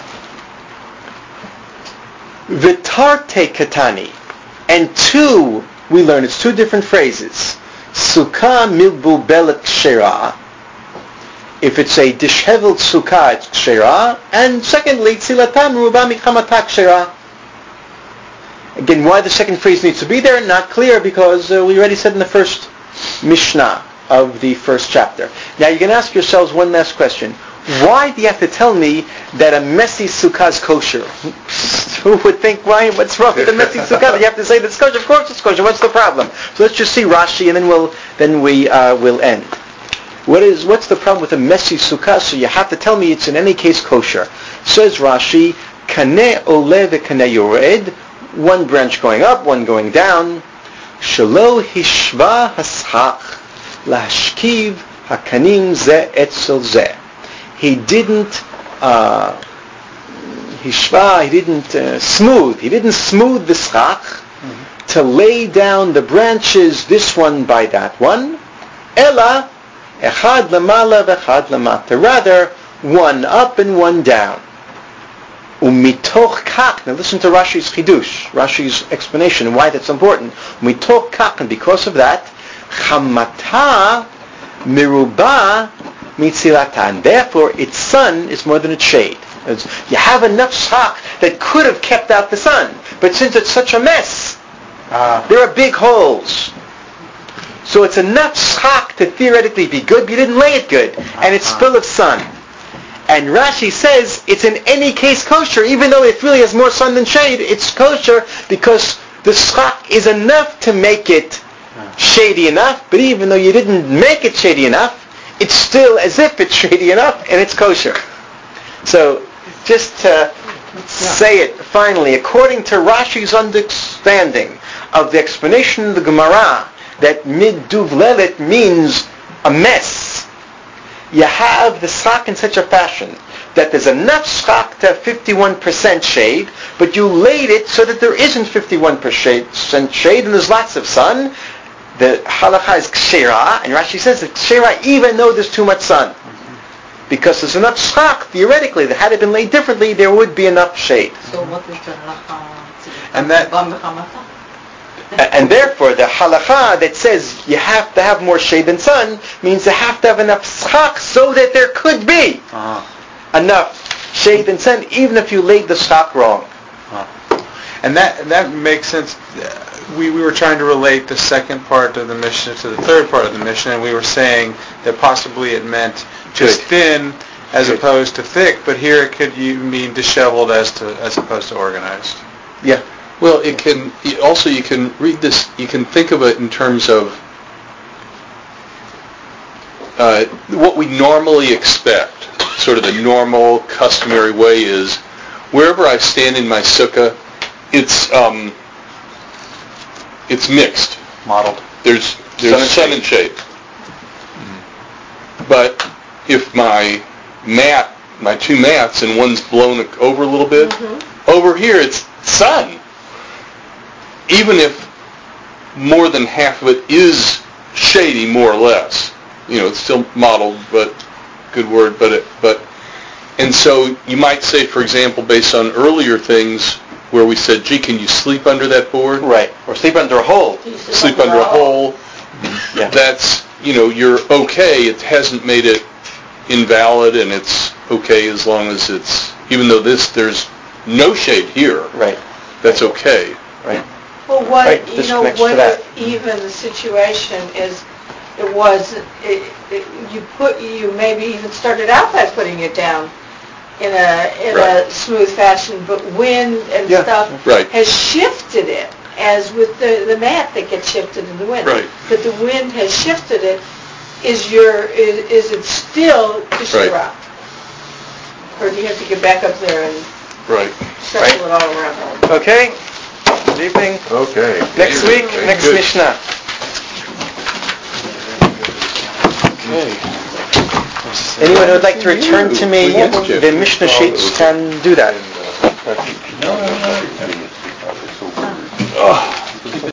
Vitarte katani. And two, we learn it's two different phrases. Sukkah milbubelet kshera. If it's a disheveled sukkah, it's kshera. And secondly, tzilatam ruba michamata kshera. Again, why the second phrase needs to be there, not clear, because uh, we already said in the first Mishnah of the first chapter. Now you can ask yourselves one last question. Why do you have to tell me that a messy sukkah is kosher? Who would think, why, what's wrong with a messy sukkah? You have to say that it's kosher. Of course it's kosher. What's the problem? So let's just see Rashi, and then we'll then we uh, will end. What is what's the problem with a messy sukkah? So you have to tell me it's in any case kosher. Says Rashi, kaneh ole vekaneh yored, one branch going up, one going down. Shelo hishva haschach lahashkiv hakanim ze etzel ze. He didn't uh, hishva, he didn't uh, smooth, he didn't smooth the schach mm-hmm. to lay down the branches, this one by that one. Ela, echad lamala vechad lamata. Rather, one up and one down. Umitoch kach. Now listen to Rashi's chidush, Rashi's explanation and why that's important. Umitoch kach, and because of that, chamata miruba mitzilatan. Therefore, its sun is more than its shade. It's, you have enough schach that could have kept out the sun, but since it's such a mess, uh, there are big holes. So it's enough schach to theoretically be good, but you didn't lay it good, and it's full of sun. And Rashi says it's in any case kosher, even though it really has more sun than shade. It's kosher because the schach is enough to make it shady enough, but even though you didn't make it shady enough, it's still as if it's shady enough, and it's kosher. So, just to say it finally. According to Rashi's understanding of the explanation of the Gemara, that mid-duvlelet means a mess. You have the schach in such a fashion that there's enough schach to have fifty-one percent shade, but you laid it so that there isn't fifty-one percent shade and there's lots of sun. The halacha is kshera, and Rashi says that kshera even though there's too much sun. Because there's enough schach, theoretically, that had it been laid differently, there would be enough shade. So what is the halacha? And that- A- And therefore, the halacha that says you have to have more shade than sun means you have to have enough schach so that there could be Uh-huh. enough shade than sun, even if you laid the schach wrong. And that that makes sense. We we were trying to relate the second part of the Mishnah to the third part of the Mishnah, and we were saying that possibly it meant just Good. thin as Good. opposed to thick, but here it could you mean disheveled as to as opposed to organized. Yeah. Well, it can also you can read this. You can think of it in terms of uh, what we normally expect. Sort of the normal, customary way is wherever I stand in my sukkah, it's um, it's mixed. Modeled. There's there's sun and shade. But if my mat, my two mats, and one's blown over a little bit, Mm-hmm. over here it's sun. Even if more than half of it is shady, more or less, you know, it's still modeled, but good word, but it, but, and so you might say, for example, based on earlier things where we said, gee, can you sleep under that board? Right. Or sleep under a hole. Sleep under a hole. Yeah. That's, you know, you're okay. It hasn't made it invalid, and it's okay as long as it's, even though this, there's no shade here. Right. That's okay. Right. Well, what, Right, you this know, connects to what that. if even the situation is, it was, it, it, you put, you maybe even started out by putting it down in a, in Right. a smooth fashion, but wind and Yeah. stuff Right. has shifted it, as with the, the mat that gets shifted in the wind. Right. But the wind has shifted it. Is your, is, is it still Right. Kishra? Or do you have to get back up there and Right. shuffle it all around? Okay. Good evening. Okay. Next Very week, good. next Good. Mishnah. Okay. Anyone who would like to return to me Yes, Jeff. the Mishnah sheets can do that. And, uh,